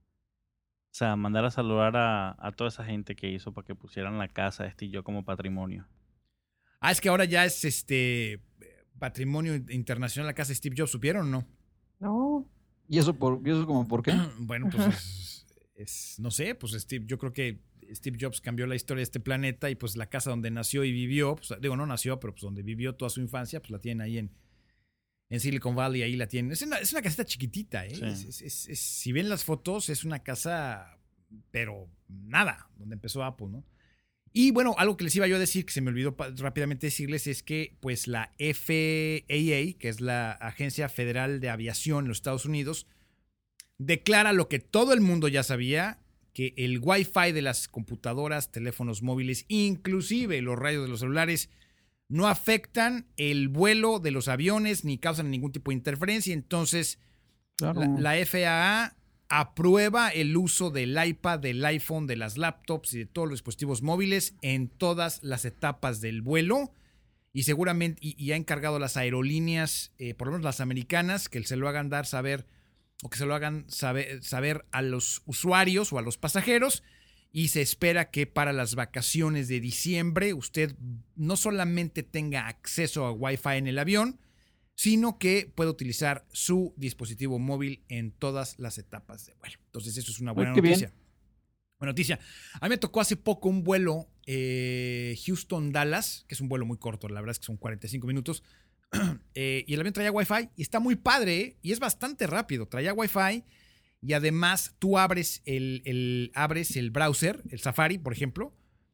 sea, mandar a saludar a, a toda esa gente que hizo para que pusieran la casa de Steve Jobs como patrimonio. Ah, es que ahora ya es este patrimonio internacional la casa de Steve Jobs, ¿supieron o no? No. ¿Y eso, por, ¿y eso como por qué? Bueno, pues es, es, no sé, pues Steve, yo creo que Steve Jobs cambió la historia de este planeta y pues la casa donde nació y vivió, pues, digo, no nació, pero pues donde vivió toda su infancia, pues la tienen ahí en, en Silicon Valley, ahí la tienen. Es una, es una casita chiquitita, ¿eh? Sí. Es, es, es, es, si ven las fotos, es una casa, pero nada, donde empezó Apple, ¿no? Y bueno, algo que les iba yo a decir, que se me olvidó rápidamente decirles, es que pues la F A A, que es la Agencia Federal de Aviación en los Estados Unidos, declara lo que todo el mundo ya sabía, que el Wi-Fi de las computadoras, teléfonos móviles, inclusive los radios de los celulares, no afectan el vuelo de los aviones ni causan ningún tipo de interferencia. Entonces, Claro. la, la F A A aprueba el uso del iPad, del iPhone, de las laptops y de todos los dispositivos móviles en todas las etapas del vuelo. Y seguramente, y, y ha encargado a las aerolíneas, eh, por lo menos las americanas, que se lo hagan dar saber, o que se lo hagan saber, saber a los usuarios o a los pasajeros. Y se espera que para las vacaciones de diciembre usted no solamente tenga acceso a Wi-Fi en el avión, sino que pueda utilizar su dispositivo móvil en todas las etapas de vuelo. Entonces eso es una buena Ay, qué noticia. bien. Buena noticia. A mí me tocó hace poco un vuelo eh, Houston-Dallas, que es un vuelo muy corto, la verdad es que son cuarenta y cinco minutos, eh, y el avión traía Wi-Fi y está muy padre, ¿eh? Y es bastante rápido. Traía Wi-Fi y además tú abres el, el, abres el browser, el Safari, por ejemplo,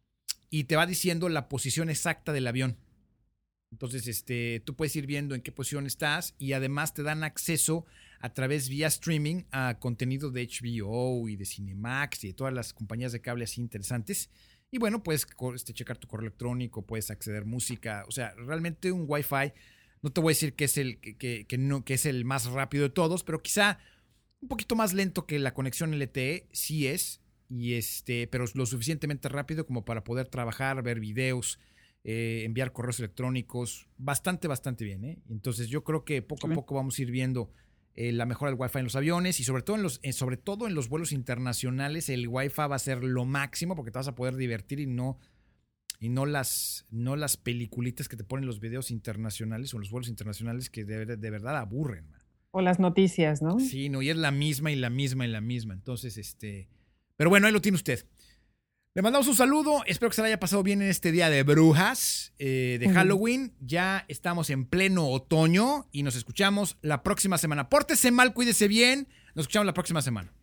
y te va diciendo la posición exacta del avión. Entonces, este, tú puedes ir viendo en qué posición estás y además te dan acceso a través vía streaming a contenido de H B O y de Cinemax y de todas las compañías de cable así interesantes. Y bueno, puedes este, checar tu correo electrónico, puedes acceder a música. O sea, realmente un Wi-Fi, no te voy a decir que es el, que, que, que no, que es el más rápido de todos, pero quizá un poquito más lento que la conexión L T E, sí es, y este, pero lo suficientemente rápido como para poder trabajar, ver videos, Eh, enviar correos electrónicos, bastante, bastante bien, ¿eh? Entonces yo creo que poco a poco vamos a ir viendo eh, la mejora del Wi-Fi en los aviones y sobre todo en los, eh, sobre todo en los vuelos internacionales el Wi-Fi va a ser lo máximo porque te vas a poder divertir y no, y no las, no las peliculitas que te ponen los videos internacionales o los vuelos internacionales que de, de verdad aburren, man. O las noticias, ¿no? Sí, no, y es la misma y la misma y la misma. Entonces, este, pero bueno, ahí lo tiene usted. Le mandamos un saludo, espero que se le haya pasado bien en este día de brujas, eh, de Halloween. Ya estamos en pleno otoño y nos escuchamos la próxima semana. Pórtese mal, cuídese bien, nos escuchamos la próxima semana.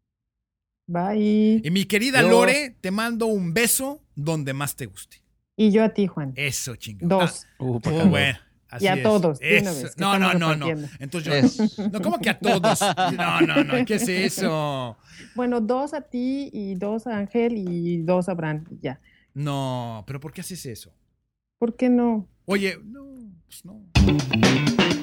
Bye. Y mi querida Dios. Lore, te mando un beso donde más te guste. Y yo a ti, Juan. Eso, chingón. Dos. Uh, pa' Ah, acá, bueno, así Y a es. todos, de una Eso. vez, que No, no, estamos no, no. repartiendo. Entonces yo, Es. no, ¿cómo que a todos? No, no, no, ¿qué es eso? Bueno, dos a ti y dos a Ángel y dos a Bran. y Ya. No, pero ¿por qué haces eso? ¿Por qué no? Oye, no, pues no.